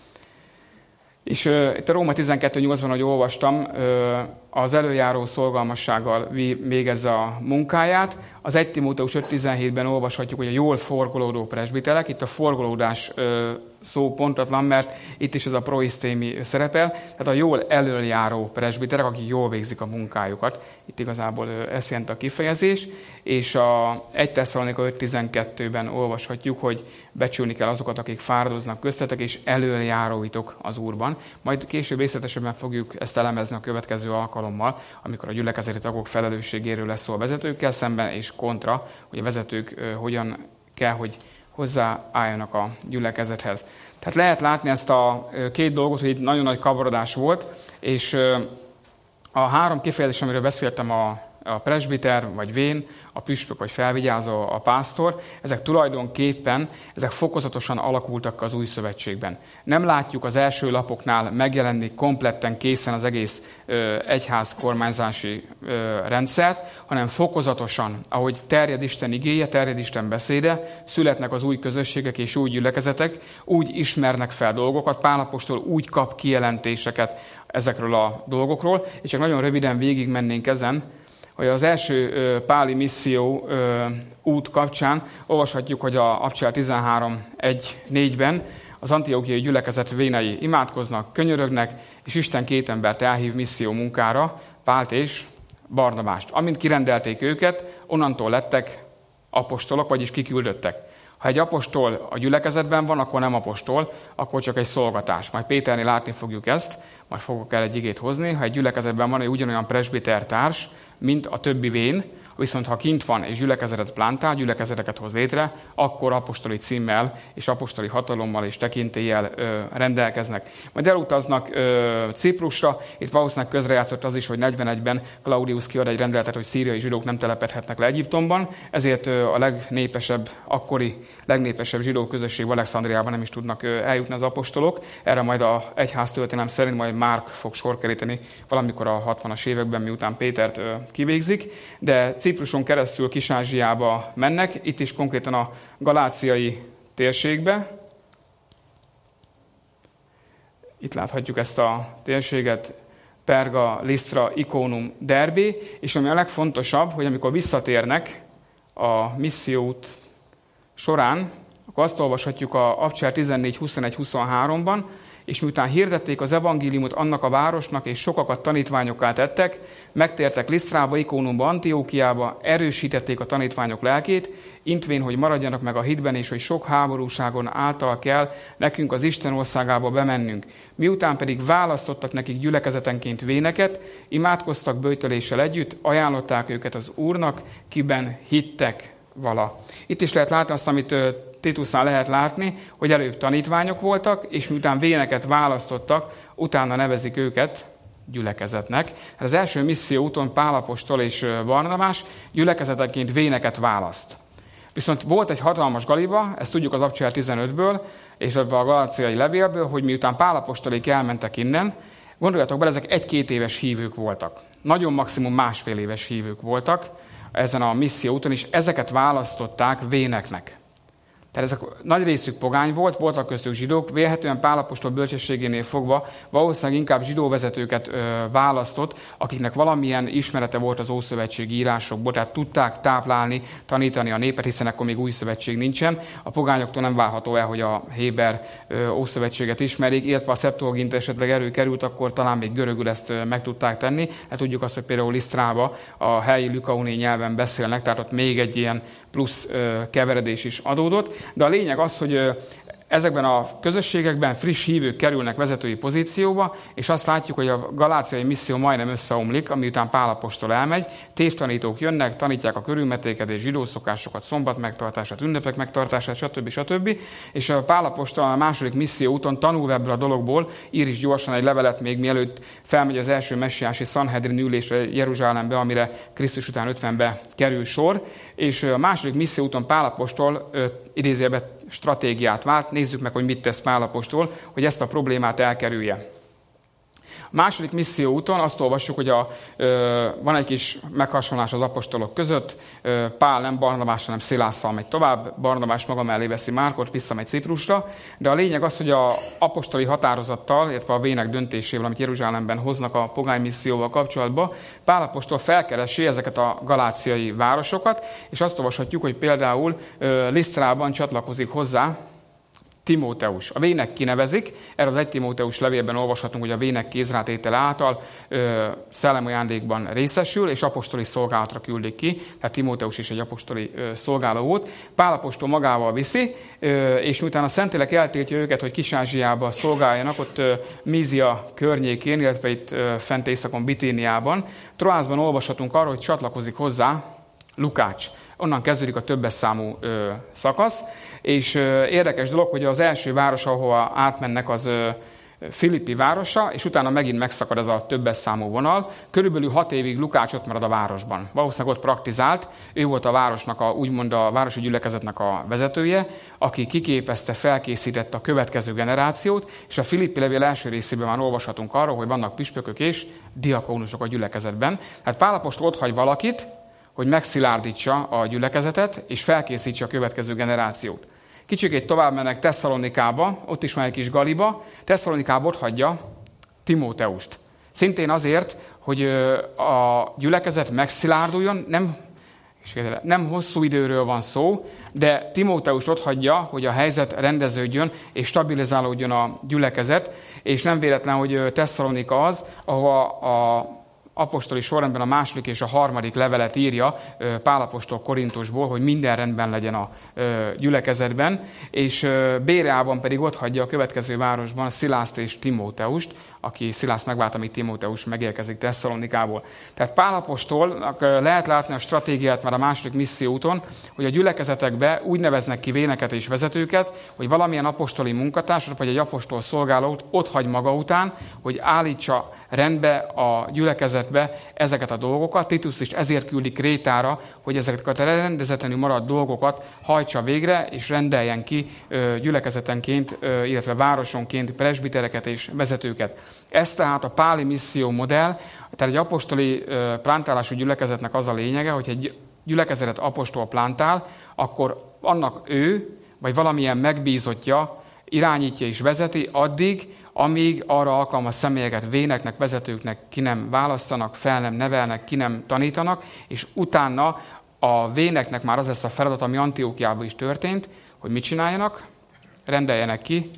És uh, itt a Róma tizenkettő nyolcban, ahogy olvastam, uh, az előjáró szolgalmassággal végezze a munkáját. Az egy Timóteus öt tizenhétben olvashatjuk, hogy a jól forgolódó presbiterek. Itt a forgolódás uh, szó pontatlan, mert itt is ez a proisztémi szerepel. Tehát a jól előjáró presbiterek, akik jól végzik a munkájukat. Itt igazából uh, ez jelent a kifejezés. És a egy Tesszalonika öt tizenkettőben olvashatjuk, hogy becsülni kell azokat, akik fáradoznak köztetek, és előjáróitok az Úrban. Majd később részletesebben fogjuk ezt elemezni a következő alkalommal, amikor a gyülekezeti tagok felelősségéről lesz szó a vezetőkkel szemben, és kontra, hogy a vezetők uh, hogyan kell, hogy hozzáálljanak a gyülekezethez. Tehát lehet látni ezt a uh, két dolgot, hogy itt nagyon nagy kavarodás volt, és uh, a három kifejezés, amiről beszéltem, a a presbiter, vagy vén, a püspök, vagy felvigyázó, a pásztor, ezek tulajdonképpen, ezek fokozatosan alakultak az új szövetségben. Nem látjuk az első lapoknál megjelenni kompletten készen az egész ö, egyház kormányzási ö, rendszert, hanem fokozatosan, ahogy terjed Isten igéje, terjed Isten beszéde, születnek az új közösségek és új gyülekezetek, úgy ismernek fel dolgokat, Pál apostol úgy kap kijelentéseket ezekről a dolgokról, és csak nagyon röviden végigmennénk ezen, hogy az első ö, páli misszió ö, út kapcsán olvashatjuk, hogy a Apostolok tizenhárom egy négyben az antiochiai gyülekezet vénei imádkoznak, könyörögnek, és Isten két embert elhív misszió munkára, Pált és Barnabást. Amint kirendelték őket, onnantól lettek apostolok, vagyis kiküldöttek. Ha egy apostol a gyülekezetben van, akkor nem apostol, akkor csak egy szolgatás. Majd Péternél látni fogjuk ezt, majd fogok el egy igét hozni. Ha egy gyülekezetben van egy ugyanolyan presbitertárs, mint a többi vén, viszont ha kint van és gyülekezetet plántál, gyülekezeteket hoz létre, akkor apostoli címmel és apostoli hatalommal és tekintéllyel ö, rendelkeznek. Majd elutaznak ö, Ciprusra, itt valószínűleg közrejátszott az is, hogy negyvenegyben Claudius kiad egy rendeletet, hogy szíriai zsidók nem telepedhetnek le Egyiptomban, ezért ö, a legnépesebb, akkori legnépesebb zsidó közösség Alexandriában nem is tudnak ö, eljutni az apostolok. Erre majd a egyház történelem szerint majd Márk fog sor keríteni valamikor a hatvanas években, miután Pétert ö, kivégzik, de Cipruson keresztül Kis-Ázsiába mennek, itt is konkrétan a galáciai térségbe. Itt láthatjuk ezt a térséget, Perga, Lisztra, Ikonum, Derbe, és ami a legfontosabb, hogy amikor visszatérnek a missziót során, akkor azt olvashatjuk a Apostolok tizennégy huszonegy huszonháromban, és miután hirdették az evangéliumot annak a városnak, és sokakat tanítványokká tettek, megtértek Lisztrába, Ikonumba, Antiókiába, erősítették a tanítványok lelkét, intvén, hogy maradjanak meg a hitben, és hogy sok háborúságon által kell nekünk az Isten országába bemennünk. Miután pedig választottak nekik gyülekezetenként véneket, imádkoztak böjtöléssel együtt, ajánlották őket az Úrnak, kiben hittek vala. Itt is lehet látni azt, amit Titusnál lehet látni, hogy előbb tanítványok voltak, és miután véneket választottak, utána nevezik őket gyülekezetnek. Az első misszió úton Pál apostol és Barnabás gyülekezetenként véneket választ. Viszont volt egy hatalmas galiba, ezt tudjuk az Apostolok tizenötből, és a galáciai levélből, hogy miután Pál apostolék elmentek innen, gondoljatok bele, ezek egy-két éves hívők voltak. Nagyon maximum másfél éves hívők voltak ezen a misszió úton, és ezeket választották véneknek. Tehát ezek nagy részük pogány volt, voltak köztük zsidók, vélhetően Pál apostol bölcsességénél fogva valószínűleg inkább zsidó vezetőket ö, választott, akiknek valamilyen ismerete volt az ószövetségi írásokból, tehát tudták táplálni, tanítani a népet, hiszen akkor még új szövetség nincsen. A pogányoktól nem várható el, hogy a héber ö, ószövetséget ismerik, illetve a Septuagint esetleg előkerült, akkor talán még görögül ezt ö, meg tudták tenni. Hát tudjuk azt, hogy például Lisztrába a helyi lükaóni nyelven beszélnek, tehát ott még egy ilyen plusz ö, keveredés is adódott. De a lényeg az, hogy Ezekben a közösségekben friss hívők kerülnek vezetői pozícióba, és azt látjuk, hogy a galáciai misszió majdnem összeomlik, ami után Pál apostol elmegy. Tévtanítók jönnek, tanítják a körülmetélkedés, zsidó szokásokat, szombat megtartását, ünnepek megtartását, stb. stb. És a Pál apostol a második misszió úton tanul ebből a dologból, ír is gyorsan egy levelet még mielőtt felmegy az első messiási Sanhedrin ülésre Jeruzsálembe, amire Krisztus után ötvenben kerül sor. És a második misszió úton Pál apostol idézőjelben stratégiát vált. Nézzük meg, hogy mit tesz Pál apostol, hogy ezt a problémát elkerülje. A második misszió úton azt olvassuk, hogy a, ö, van egy kis meghasonlás az apostolok között. Ö, Pál nem Barnabás, hanem Szilásszal megy tovább. Barnabás maga mellé veszi Márkot, visszamegy Ciprusra. De a lényeg az, hogy a apostoli határozattal, illetve a vének döntésével, amit Jeruzsálemben hoznak a pogány misszióval kapcsolatban, Pál apostol felkeresi ezeket a galáciai városokat, és azt olvashatjuk, hogy például ö, Lisztrában csatlakozik hozzá Timóteus. A vének kinevezik, erre az egy Timóteus levélben olvashatunk, hogy a vének kézrátétele által ö, szellemi ajándékban részesül, és apostoli szolgálatra küldik ki, tehát Timóteus is egy apostoli ö, szolgáló volt. Pál apostol magával viszi, ö, és miután a Szentlélek eltiltja őket, hogy Kis-Ázsiába szolgáljanak, ott ö, Mízia környékén, illetve itt ö, fent északon Bitíniában, Troászban olvashatunk arról, hogy csatlakozik hozzá Lukács. Onnan kezdődik a többes számú ö, szakasz, és ö, érdekes dolog, hogy az első város, ahova átmennek, az ö, Filippi városa, és utána megint megszakad ez a többes számú vonal. Körülbelül hat évig Lukács ott marad a városban. Valószínűleg ott praktizált, ő volt a városnak, a, úgymond a városi gyülekezetnek a vezetője, aki kiképezte, felkészítette a következő generációt, és a Filippi levél első részében már olvashatunk arról, hogy vannak püspökök és diakónusok a gyülekezetben. Hát Pál apostol ott hagy valakit, hogy megszilárdítsa a gyülekezetet, és felkészítse a következő generációt. Kicsikét tovább mennek Tesszalonikába, ott is van egy kis Galiba, Tesszalonikába ott hagyja Timóteust. Szintén azért, hogy a gyülekezet megszilárduljon, nem, nem hosszú időről van szó, de Timóteust ott hagyja, hogy a helyzet rendeződjön, és stabilizálódjon a gyülekezet, és nem véletlen, hogy Tesszalonika az, ahol a apostoli sorrendben a második és a harmadik levelet írja Pál apostol Korintusból, hogy minden rendben legyen a gyülekezetben, és Béreában pedig ott hagyja a következő városban Szilászt és Timóteust, aki Szilász megvált, amíg Timóteus megérkezik Tesszalonikából. Tehát Pál apostolnak lehet látni a stratégiát már a második misszióúton, hogy a gyülekezetekbe úgy neveznek ki véneket és vezetőket, hogy valamilyen apostoli munkatársat vagy egy apostol szolgálót ott hagy maga után, hogy állítsa rendbe a gyülekezetbe ezeket a dolgokat. Titus is ezért küldi Krétára, hogy ezeket a rendezetlenül maradt dolgokat hajtsa végre, és rendeljen ki gyülekezetenként, illetve városonként presbitereket és vezetőket. Ez tehát a páli misszió modell, tehát egy apostoli plántálású gyülekezetnek az a lényege, hogy egy gyülekezetet apostol plántál, akkor annak ő, vagy valamilyen megbízottja irányítja és vezeti addig, amíg arra alkalmas személyeket véneknek, vezetőknek ki nem választanak, fel nem nevelnek, ki nem tanítanak, és utána a véneknek már az lesz a feladat, ami Antiókiában is történt, hogy mit csináljanak? Rendeljenek ki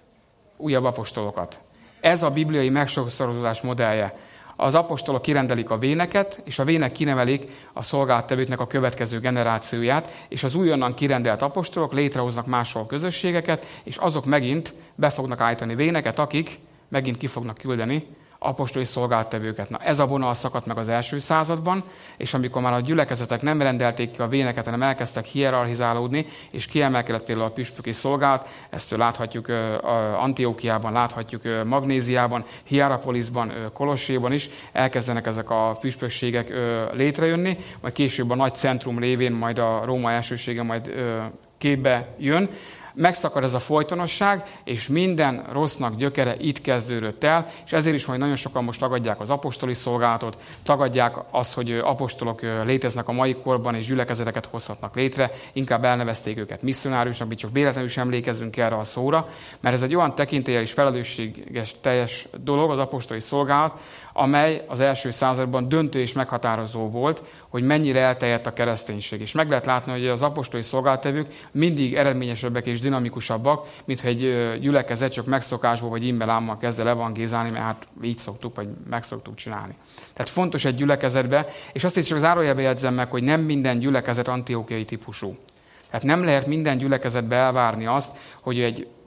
újabb apostolokat. Ez a bibliai megsokszorozás modellje. Az apostolok kirendelik a véneket, és a vének kinevelik a szolgálattevőknek a következő generációját, és az újonnan kirendelt apostolok létrehoznak máshol közösségeket, és azok megint be fognak állítani véneket, akik megint ki fognak küldeni apostoli szolgálattevőket. Na, ez a vonal szakadt meg az első században, és amikor már a gyülekezetek nem rendelték ki a véneket, hanem elkezdtek hierarchizálódni, és kiemelkedett például a püspöki szolgálat, ezt láthatjuk Antiókiában, láthatjuk Magnéziában, Hierapolisban, Kolosséban is, elkezdenek ezek a püspökségek létrejönni, majd később a nagy centrum révén, majd a Róma elsősége majd képbe jön. Megszakad ez a folytonosság, és minden rossznak gyökere itt kezdődött el, és ezért is majd nagyon sokan most tagadják az apostoli szolgálatot, tagadják azt, hogy apostolok léteznek a mai korban, és gyülekezeteket hozhatnak létre, inkább elnevezték őket misszionáriusnak, mi csak véletlenül sem emlékezünk erre a szóra, mert ez egy olyan tekintélyel és felelősséges teljes dolog, az apostoli szolgálat, amely az első században döntő és meghatározó volt, hogy mennyire elterjedt a kereszténység. És meg lehet látni, hogy az apostoli szolgálattevők mindig eredményesebbek és dinamikusabbak, mint ha egy gyülekezet csak megszokásból vagy imbelámmal kezd el evangézálni, mert hát így szoktuk, vagy meg szoktuk csinálni. Tehát fontos egy gyülekezetbe, és azt is csak zárójelbe jegyzem meg, hogy nem minden gyülekezet antiókiai típusú. Tehát nem lehet minden gyülekezetbe elvárni azt, hogy egy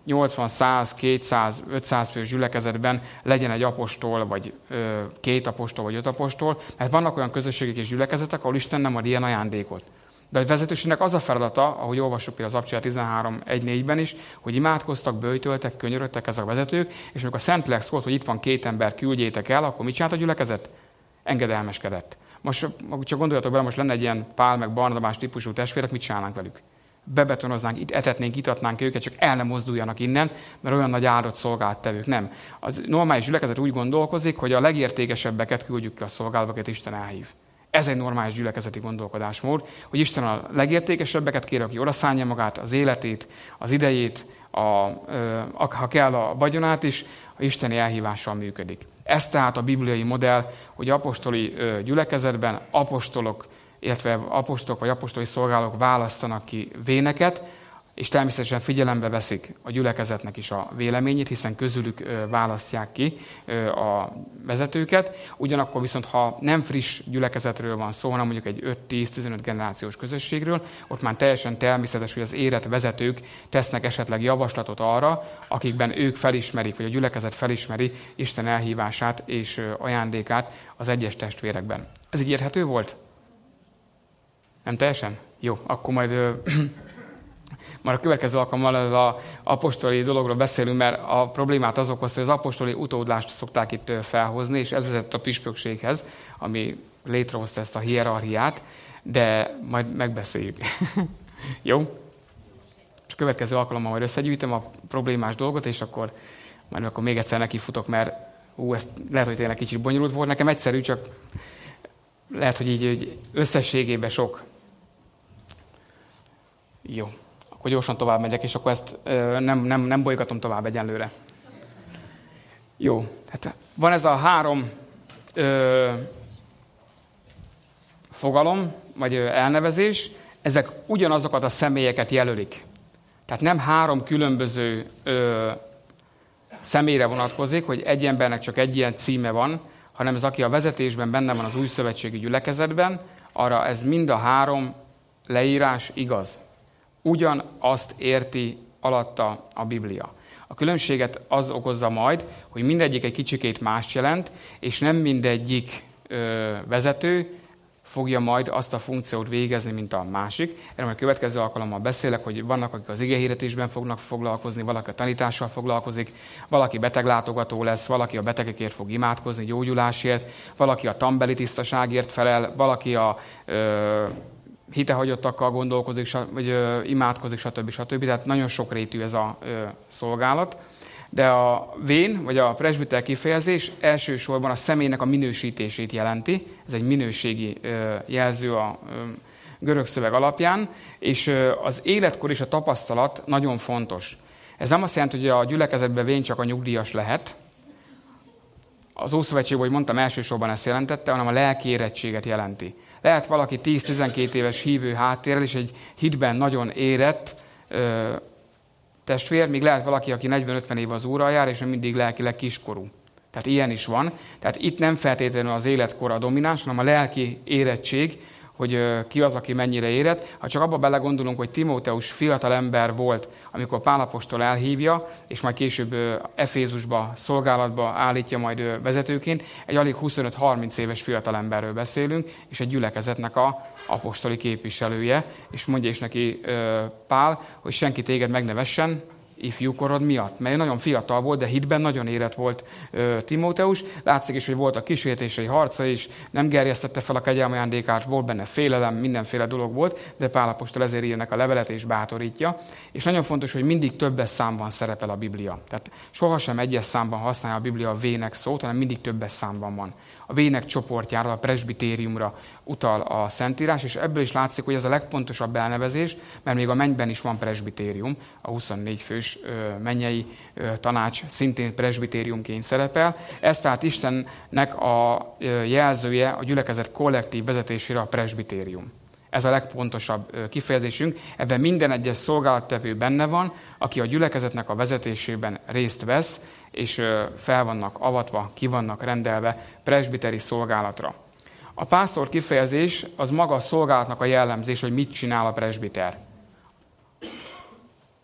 nyolcvan, száz, kétszáz, ötszáz fős gyülekezetben legyen egy apostol, vagy ö, két apostol, vagy öt apostol, mert vannak olyan közösségek és gyülekezetek, ahol Isten nem ad ilyen ajándékot. De a vezetőségnek az a feladata, ahogy olvassuk például az Apostolok tizenhárom egy négyben is, hogy imádkoztak, bőjtöltek, könyörögtek ezek a vezetők, és amikor a Szentlélek szólt, hogy itt van két ember, küldjétek el, akkor mit csinált a gyülekezet? Engedelmeskedett. Most csak gondoljatok bele, most lenne egy ilyen Pál meg Barnabás típusú testvérek, mit csinálnánk velük? Bebetonoznánk, itt etetnénk, itatnánk őket, csak el nem mozduljanak innen, mert olyan nagy áldott szolgálattevők. Nem. Az normális gyülekezet úgy gondolkozik, hogy a legértékesebbeket küldjük ki a szolgálatba, Isten elhív. Ez egy normális gyülekezeti gondolkodásmód, hogy Isten a legértékesebbeket kér, aki odaszánja magát, az életét, az idejét, a, ha kell a vagyonát is, a isteni elhívással működik. Ez tehát a bibliai modell, hogy apostoli gyülekezetben apostolok, illetve apostolok vagy apostoli szolgálók választanak ki véneket, és természetesen figyelembe veszik a gyülekezetnek is a véleményét, hiszen közülük választják ki a vezetőket. Ugyanakkor viszont, ha nem friss gyülekezetről van szó, hanem mondjuk egy öt-tíz-tizenöt generációs közösségről, ott már teljesen természetes, hogy az érett vezetők tesznek esetleg javaslatot arra, akikben ők felismerik, vagy a gyülekezet felismeri Isten elhívását és ajándékát az egyes testvérekben. Ez így érthető volt? Nem teljesen? Jó, akkor majd... Már a következő alkalommal az a apostoli dologról beszélünk, mert a problémát az okozta, hogy az apostoli utódlást szokták itt felhozni, és ez vezetett a püspökséghez, ami létrehozta ezt a hierarchiát, de majd megbeszéljük. Jó? És a következő alkalommal majd összegyűjtöm a problémás dolgot, és akkor majd akkor még egyszer nekifutok, mert ú, ez lehet, hogy tényleg kicsit bonyolult volt. Nekem egyszerű, csak lehet, hogy így, így összességében sok. Jó. Akkor gyorsan tovább megyek, és akkor ezt ö, nem, nem, nem bolygatom tovább egyenlőre. Jó, hát van ez a három ö, fogalom, vagy ö, elnevezés, ezek ugyanazokat a személyeket jelölik. Tehát nem három különböző ö, személyre vonatkozik, hogy egy embernek csak egy ilyen címe van, hanem ez, aki a vezetésben benne van az új szövetségi gyülekezetben, arra ez mind a három leírás igaz. Ugyanazt érti alatta a Biblia. A különbséget az okozza majd, hogy mindegyik egy kicsikét mást jelent, és nem mindegyik ö, vezető fogja majd azt a funkciót végezni, mint a másik. Erről a következő alkalommal beszélek, hogy vannak, akik az igehirdetésben fognak foglalkozni, valaki a tanítással foglalkozik, valaki beteglátogató lesz, valaki a betegekért fog imádkozni, gyógyulásért, valaki a tanbeli tisztaságért felel, valaki a... Ö, hitehagyottakkal gondolkozik, vagy ö, imádkozik, stb. stb. Tehát nagyon sokrétű ez a ö, szolgálat. De a vén, vagy a presbiter kifejezés elsősorban a személynek a minősítését jelenti. Ez egy minőségi ö, jelző a ö, görög szöveg alapján, és ö, az életkor és a tapasztalat nagyon fontos. Ez nem azt jelenti, hogy a gyülekezetben vén csak a nyugdíjas lehet. Az Ószövetségben, ahogy mondtam, elsősorban ezt jelentette, hanem a lelki érettséget jelenti. Lehet valaki tíz-tizenkét éves hívő háttérrel, és egy hitben nagyon érett ö, testvér, még lehet valaki, aki negyven-ötven év az Úrral jár, és mindig lelkileg kiskorú. Tehát ilyen is van. Tehát itt nem feltétlenül az életkor a domináns, hanem a lelki érettség, hogy ki az, aki mennyire érett. Ha csak abba belegondolunk, hogy Timóteus fiatal ember volt, amikor Pál apostol elhívja, és majd később Efézusba, szolgálatba állítja majd vezetőként, egy alig huszonöt-harminc éves fiatal emberről beszélünk, és egy gyülekezetnek a apostoli képviselője, és mondja is neki Pál, hogy senki téged megnevessen ifjúkorod miatt, mert nagyon fiatal volt, de hitben nagyon érett volt uh, Timóteus. Látszik is, hogy voltak kísértései, harca is, nem gerjesztette fel a kegyelmi ajándékát, volt benne félelem, mindenféle dolog volt, de Pál apostol ezért írnak a levelet és bátorítja. És nagyon fontos, hogy mindig többes számban szerepel a Biblia. Tehát sohasem egyes számban használja a Biblia a vének szót, hanem mindig többes számban van. A vének csoportjára, a presbitériumra utal a Szentírás, és ebből is látszik, hogy ez a legpontosabb elnevezés, mert még a mennyben is van presbitérium, a huszonnégy fős mennyei tanács szintén presbitériumként szerepel. Ez tehát Istennek a jelzője a gyülekezet kollektív vezetésére a presbitérium. Ez a legpontosabb kifejezésünk. Ebben minden egyes szolgálattevő benne van, aki a gyülekezetnek a vezetésében részt vesz, és fel vannak avatva, ki vannak rendelve presbiteri szolgálatra. A pásztor kifejezés az maga a szolgálatnak a jellemzés, hogy mit csinál a presbiter.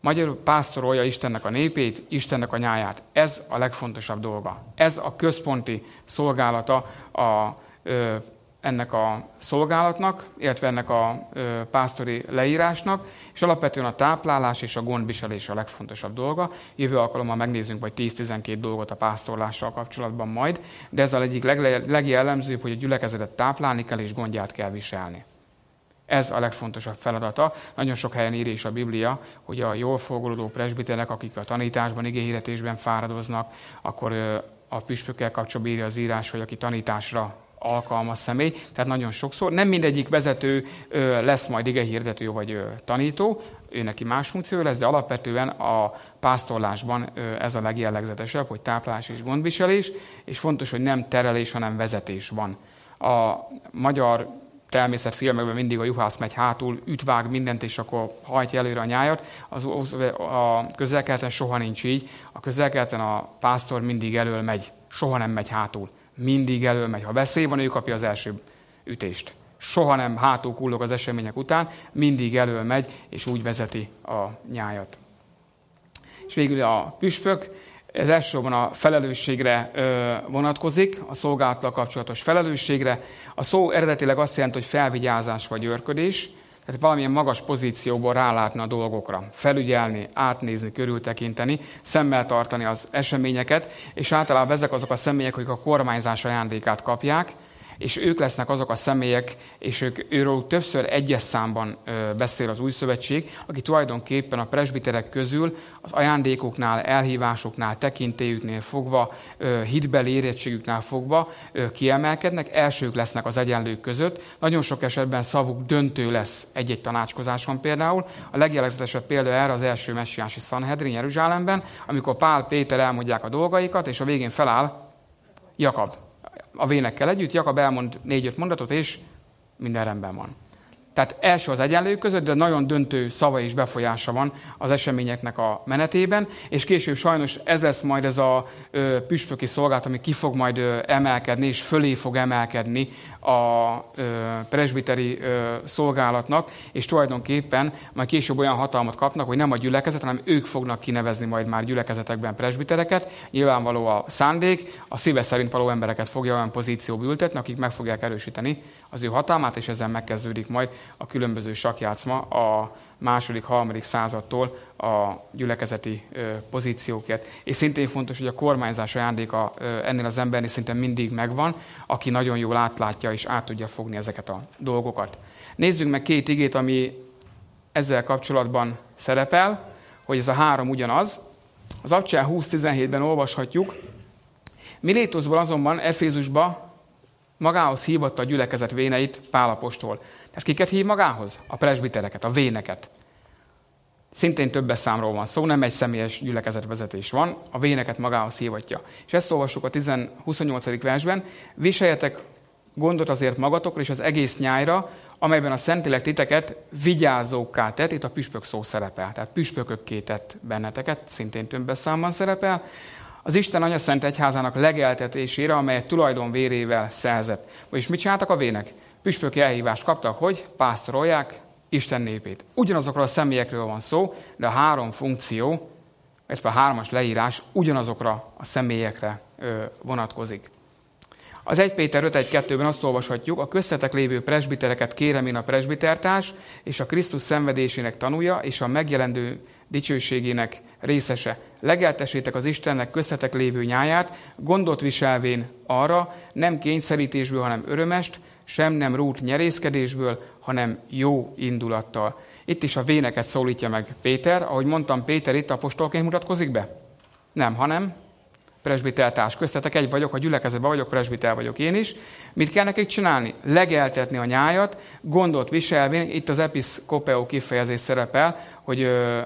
Magyarul pásztorolja Istennek a népét, Istennek a nyáját. Ez a legfontosabb dolga. Ez a központi szolgálata a, ö, ennek a szolgálatnak, illetve ennek a ö, pásztori leírásnak, és alapvetően a táplálás és a gondviselés a legfontosabb dolga. Jövő alkalommal megnézzünk vagy tíz-tizenkét dolgot a pásztorlással kapcsolatban majd, de ez a egyik leg, legjellemzőbb, hogy a gyülekezetet táplálni kell és gondját kell viselni. Ez a legfontosabb feladata. Nagyon sok helyen írja is a Biblia, hogy a jól fogolódó presbiterek, akik a tanításban, igéhirdetésben fáradoznak, akkor a püspökkel kapcsolatban írja az írás, hogy aki tanításra alkalmas személy. Tehát nagyon sokszor nem mindegyik vezető lesz majd igehirdető vagy tanító, ő neki más funkció lesz, de alapvetően a pásztorlásban ez a legjellegzetesebb, hogy táplálás és gondviselés, és fontos, hogy nem terelés, hanem vezetés van. A magyar természetfilmekben mindig a juhász megy hátul, ütvág mindent, és akkor hajtja előre a nyájat. Az, az, a közel-keleten soha nincs így. A közel-keleten a pásztor mindig elől megy, soha nem megy hátul. Mindig elől megy. Ha veszély van, ő kapja az első ütést. Soha nem hátul kullog az események után, mindig elől megy, és úgy vezeti a nyájat. És végül a püspök, ez elsősorban a felelősségre vonatkozik, a szolgálattal kapcsolatos felelősségre. A szó eredetileg azt jelenti, hogy felvigyázás vagy őrködés, tehát valamilyen magas pozícióból rálátni a dolgokra, felügyelni, átnézni, körültekinteni, szemmel tartani az eseményeket, és általában ezek azok a személyek, akik a kormányzás ajándékát kapják, és ők lesznek azok a személyek, és ők, őről többször egyes számban ö, beszél az Új Szövetség, aki tulajdonképpen a presbiterek közül az ajándékoknál, elhívásoknál, tekintélyüknél fogva, ö, hitbeli érettségüknál fogva ö, kiemelkednek, elsők lesznek az egyenlők között. Nagyon sok esetben szavuk döntő lesz egy-egy tanácskozáson például. A legjellegzetesebb példa erre az első messiási Sanhedrin Jeruzsálemben, amikor Pál, Péter elmondják a dolgaikat, és a végén feláll Jakab. A vénekkel együtt, Jakab elmond négy-öt mondatot, és minden rendben van. Tehát első az egyenlők között, de nagyon döntő szava és befolyása van az eseményeknek a menetében, és később sajnos ez lesz majd ez a ö, püspöki szolgálat, ami ki fog majd ö, emelkedni, és fölé fog emelkedni a ö, presbiteri ö, szolgálatnak, és tulajdonképpen majd később olyan hatalmat kapnak, hogy nem a gyülekezet, hanem ők fognak kinevezni majd már gyülekezetekben presbitereket. Nyilvánvaló a szándék, a szíve szerint való embereket fogja olyan pozícióba ültetni, akik meg fogják erősíteni az ő hatalmát, és ezzel megkezdődik majd a különböző sakkjátszma a második, harmadik századtól a gyülekezeti pozíciókért. És szintén fontos, hogy a kormányzás ajándéka ennél az embernél szinte mindig megvan, aki nagyon jól átlátja és át tudja fogni ezeket a dolgokat. Nézzünk meg két igét, ami ezzel kapcsolatban szerepel, hogy ez a három ugyanaz. Az Abcsel húsz tizenhétben olvashatjuk, Milétuszból azonban Efézusba magához hívatta a gyülekezet véneit Pál apostol. Tehát kiket hív magához? A presbitereket, a véneket. Szintén többes számról van szó, nem egy személyes gyülekezetvezetés van, a véneket magához hívatja. És ezt olvassuk a huszonnyolcadik versben. Viseljetek gondot azért magatokra és az egész nyájra, amelyben a Szentlélek titeket vigyázókká tett, itt a püspök szó szerepel, tehát püspökökké tett benneteket, szintén többes számban szerepel, az Isten Anya Szent Egyházának legeltetésére, amelyet tulajdonvérével szerzett. Vagyis mit csináltak a vének? Püspöki elhívást kaptak, hogy pásztorolják Isten népét. Ugyanazokról a személyekről van szó, de a három funkció, illetve a hármas leírás ugyanazokra a személyekre ö, vonatkozik. Az egy Péter öt egy kettőben azt olvashatjuk, a köztetek lévő presbitereket kérem én a presbitertárs, és a Krisztus szenvedésének tanúja, és a megjelendő dicsőségének részese. Legeltessétek az Istennek köztetek lévő nyáját, gondot viselvén arra, nem kényszerítésből, hanem örömest, sem nem rút nyerészkedésből, hanem jó indulattal. Itt is a véneket szólítja meg Péter. Ahogy mondtam, Péter itt apostolként mutatkozik be? Nem, hanem presbitertárs. Köztetek egy vagyok, ha gyülekezetben vagyok, presbiter vagyok én is. Mit kell nekik csinálni? Legeltetni a nyájat, gondot viselvén. Itt az episzkopeo kifejezés szerepel, hogy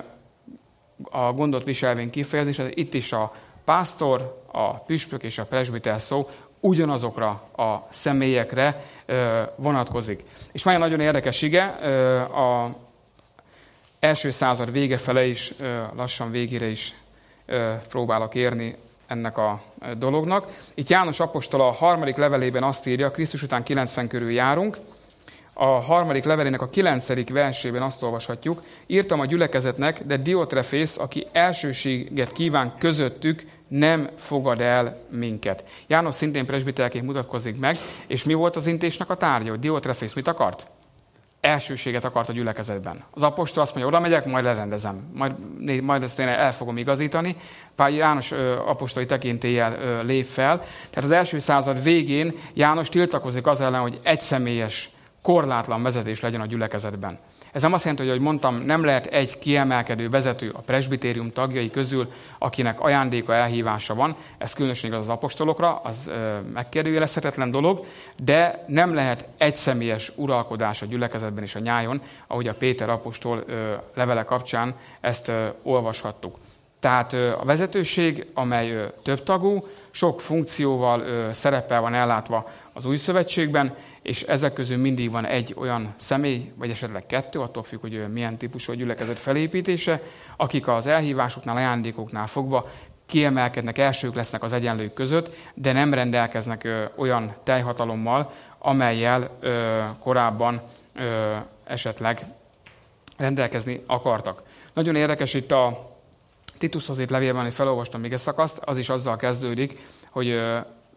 a gondot viselvén kifejezés, itt is a pásztor, a püspök és a presbiter szó ugyanazokra a személyekre ö, vonatkozik. És van egy nagyon érdekes ige, ö, a első század vége fele is, ö, lassan végére is ö, próbálok érni ennek a dolognak. Itt János apostol a harmadik levelében azt írja, Krisztus után kilencven körül járunk, a harmadik levelének a kilencedik versében azt olvashatjuk: írtam a gyülekezetnek, de Diotrefész, aki elsőséget kíván közöttük, nem fogad el minket. János szintén presbiterként mutatkozik meg, és mi volt az intésnek a tárgya, hogy Diotrefész mit akart? Elsőséget akart a gyülekezetben. Az apostol azt mondja, oda megyek, majd lerendezem, majd, majd ezt én el fogom igazítani. Pál János ö, apostoli tekintéllyel ö, lép fel. Tehát az első század végén János tiltakozik az ellen, hogy egyszemélyes, korlátlan vezetés legyen a gyülekezetben. Ez nem azt jelenti, hogy, ahogy mondtam, nem lehet egy kiemelkedő vezető a presbitérium tagjai közül, akinek ajándéka, elhívása van. Ez különösen igaz az apostolokra, az ö, megkérdőjelezhetetlen dolog, de nem lehet egyszemélyes uralkodás a gyülekezetben és a nyájon, ahogy a Péter apostol ö, levele kapcsán ezt ö, olvashattuk. Tehát ö, a vezetőség, amely ö, többtagú, sok funkcióval, ö, szereppel van ellátva az új szövetségben, és ezek közül mindig van egy olyan személy, vagy esetleg kettő, attól függ, hogy milyen típusú a gyülekezet felépítése, akik az elhívásoknál, ajándékoknál fogva kiemelkednek, elsők lesznek az egyenlők között, de nem rendelkeznek ö, olyan teljhatalommal, amellyel ö, korábban ö, esetleg rendelkezni akartak. Nagyon érdekes itt a Titushoz írt levélben, hogy felolvastam még ezt szakaszt, az is azzal kezdődik, hogy ö,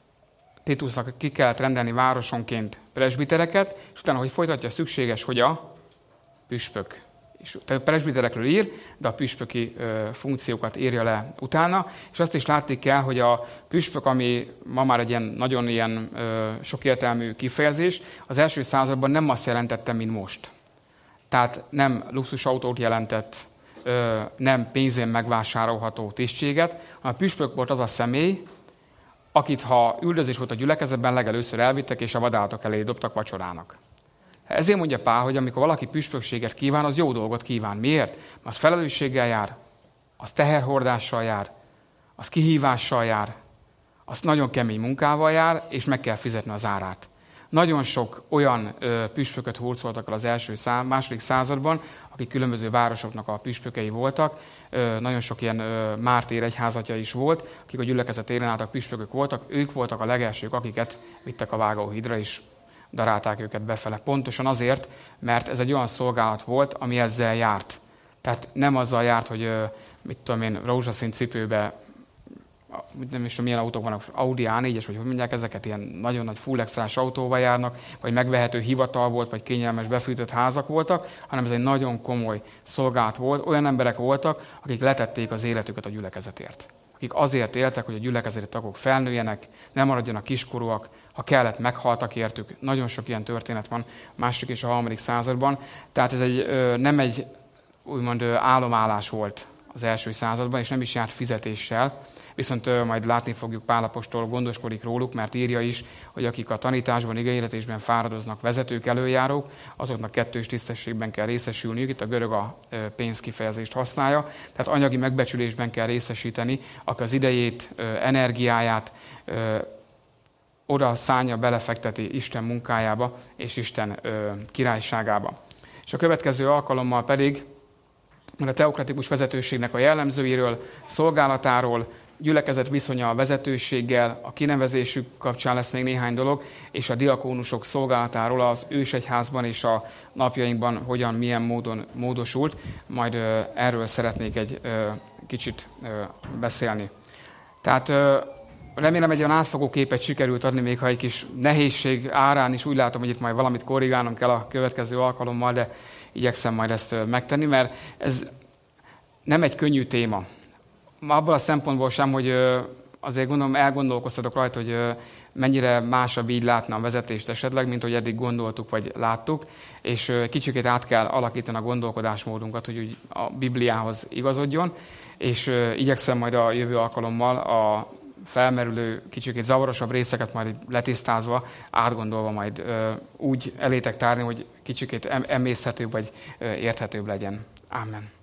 Titusnak ki kellett rendelni városonként presbitereket, és utána, hogy folytatja, szükséges, hogy a püspök. És, tehát presbiterekről ír, de a püspöki ö, funkciókat írja le utána, és azt is látni kell, hogy a püspök, ami ma már egy ilyen nagyon ilyen ö, sokértelmű kifejezés, az első században nem azt jelentette, mint most. Tehát nem luxusautót jelentett, ö, nem pénzén megvásárolható tisztséget, hanem a püspök volt az a személy, akit, ha üldözés volt a gyülekezetben, legelőször elvittek, és a vadállatok elé dobtak vacsorának. Ezért mondja Pál, hogy amikor valaki püspökséget kíván, az jó dolgot kíván. Miért? Mert az felelősséggel jár, az teherhordással jár, az kihívással jár, az nagyon kemény munkával jár, és meg kell fizetni az árát. Nagyon sok olyan ö, püspököt hurcoltak el az első szá, második században, akik különböző városoknak a püspökei voltak. Ö, nagyon sok ilyen ö, mártír egyházatja is volt, akik a gyülekezet élen álltak, püspökök voltak. Ők voltak a legelsők, akiket vittek a vágóhídra, és darálták őket befele. Pontosan azért, mert ez egy olyan szolgálat volt, ami ezzel járt. Tehát nem azzal járt, hogy ö, mit tudom én, rózsaszín cipőbe, nem is tudom, milyen autók vannak, Audi á négyes, vagy hogy mondják, ezeket ilyen nagyon nagy full extrás autóval járnak, vagy megvehető hivatal volt, vagy kényelmes befűtött házak voltak, hanem ez egy nagyon komoly szolgálat volt. Olyan emberek voltak, akik letették az életüket a gyülekezetért. Akik azért éltek, hogy a gyülekezeti tagok felnőjenek, nem maradjanak kiskorúak, ha kellett, meghaltak értük. Nagyon sok ilyen történet van a második és a harmadik században. Tehát ez egy, nem egy úgymond álomállás volt az első században, és nem is járt fizetéssel. Viszont majd látni fogjuk, Pál apostol gondoskodik róluk, mert írja is, hogy akik a tanításban, igehirdetésben fáradoznak, vezetők, előjárók, azoknak kettős tisztességben kell részesülniük. Itt a görög a pénzkifejezést használja. Tehát anyagi megbecsülésben kell részesíteni, aki az idejét, energiáját oda szánja, belefekteti Isten munkájába és Isten királyságába. És a következő alkalommal pedig a teokratikus vezetőségnek a jellemzőiről, szolgálatáról, gyülekezet viszonya a vezetőséggel, a kinevezésük kapcsán lesz még néhány dolog, és a diakónusok szolgálatáról az ősegyházban és a napjainkban hogyan, milyen módon módosult. Majd ö, erről szeretnék egy ö, kicsit ö, beszélni. Tehát ö, remélem egy olyan átfogó képet sikerült adni, még ha egy kis nehézség árán is úgy látom, hogy itt majd valamit korrigálnom kell a következő alkalommal, de igyekszem majd ezt megtenni, mert ez nem egy könnyű téma. Abban a szempontból sem, hogy azért gondolom elgondolkoztatok rajta, hogy mennyire másabb így látna a vezetést esetleg, mint hogy eddig gondoltuk vagy láttuk, és kicsikét át kell alakítani a gondolkodásmódunkat, hogy úgy a Bibliához igazodjon, és igyekszem majd a jövő alkalommal a felmerülő, kicsikét zavarosabb részeket majd letisztázva, átgondolva majd úgy elétek tárni, hogy kicsikét emészthetőbb vagy érthetőbb legyen. Amen.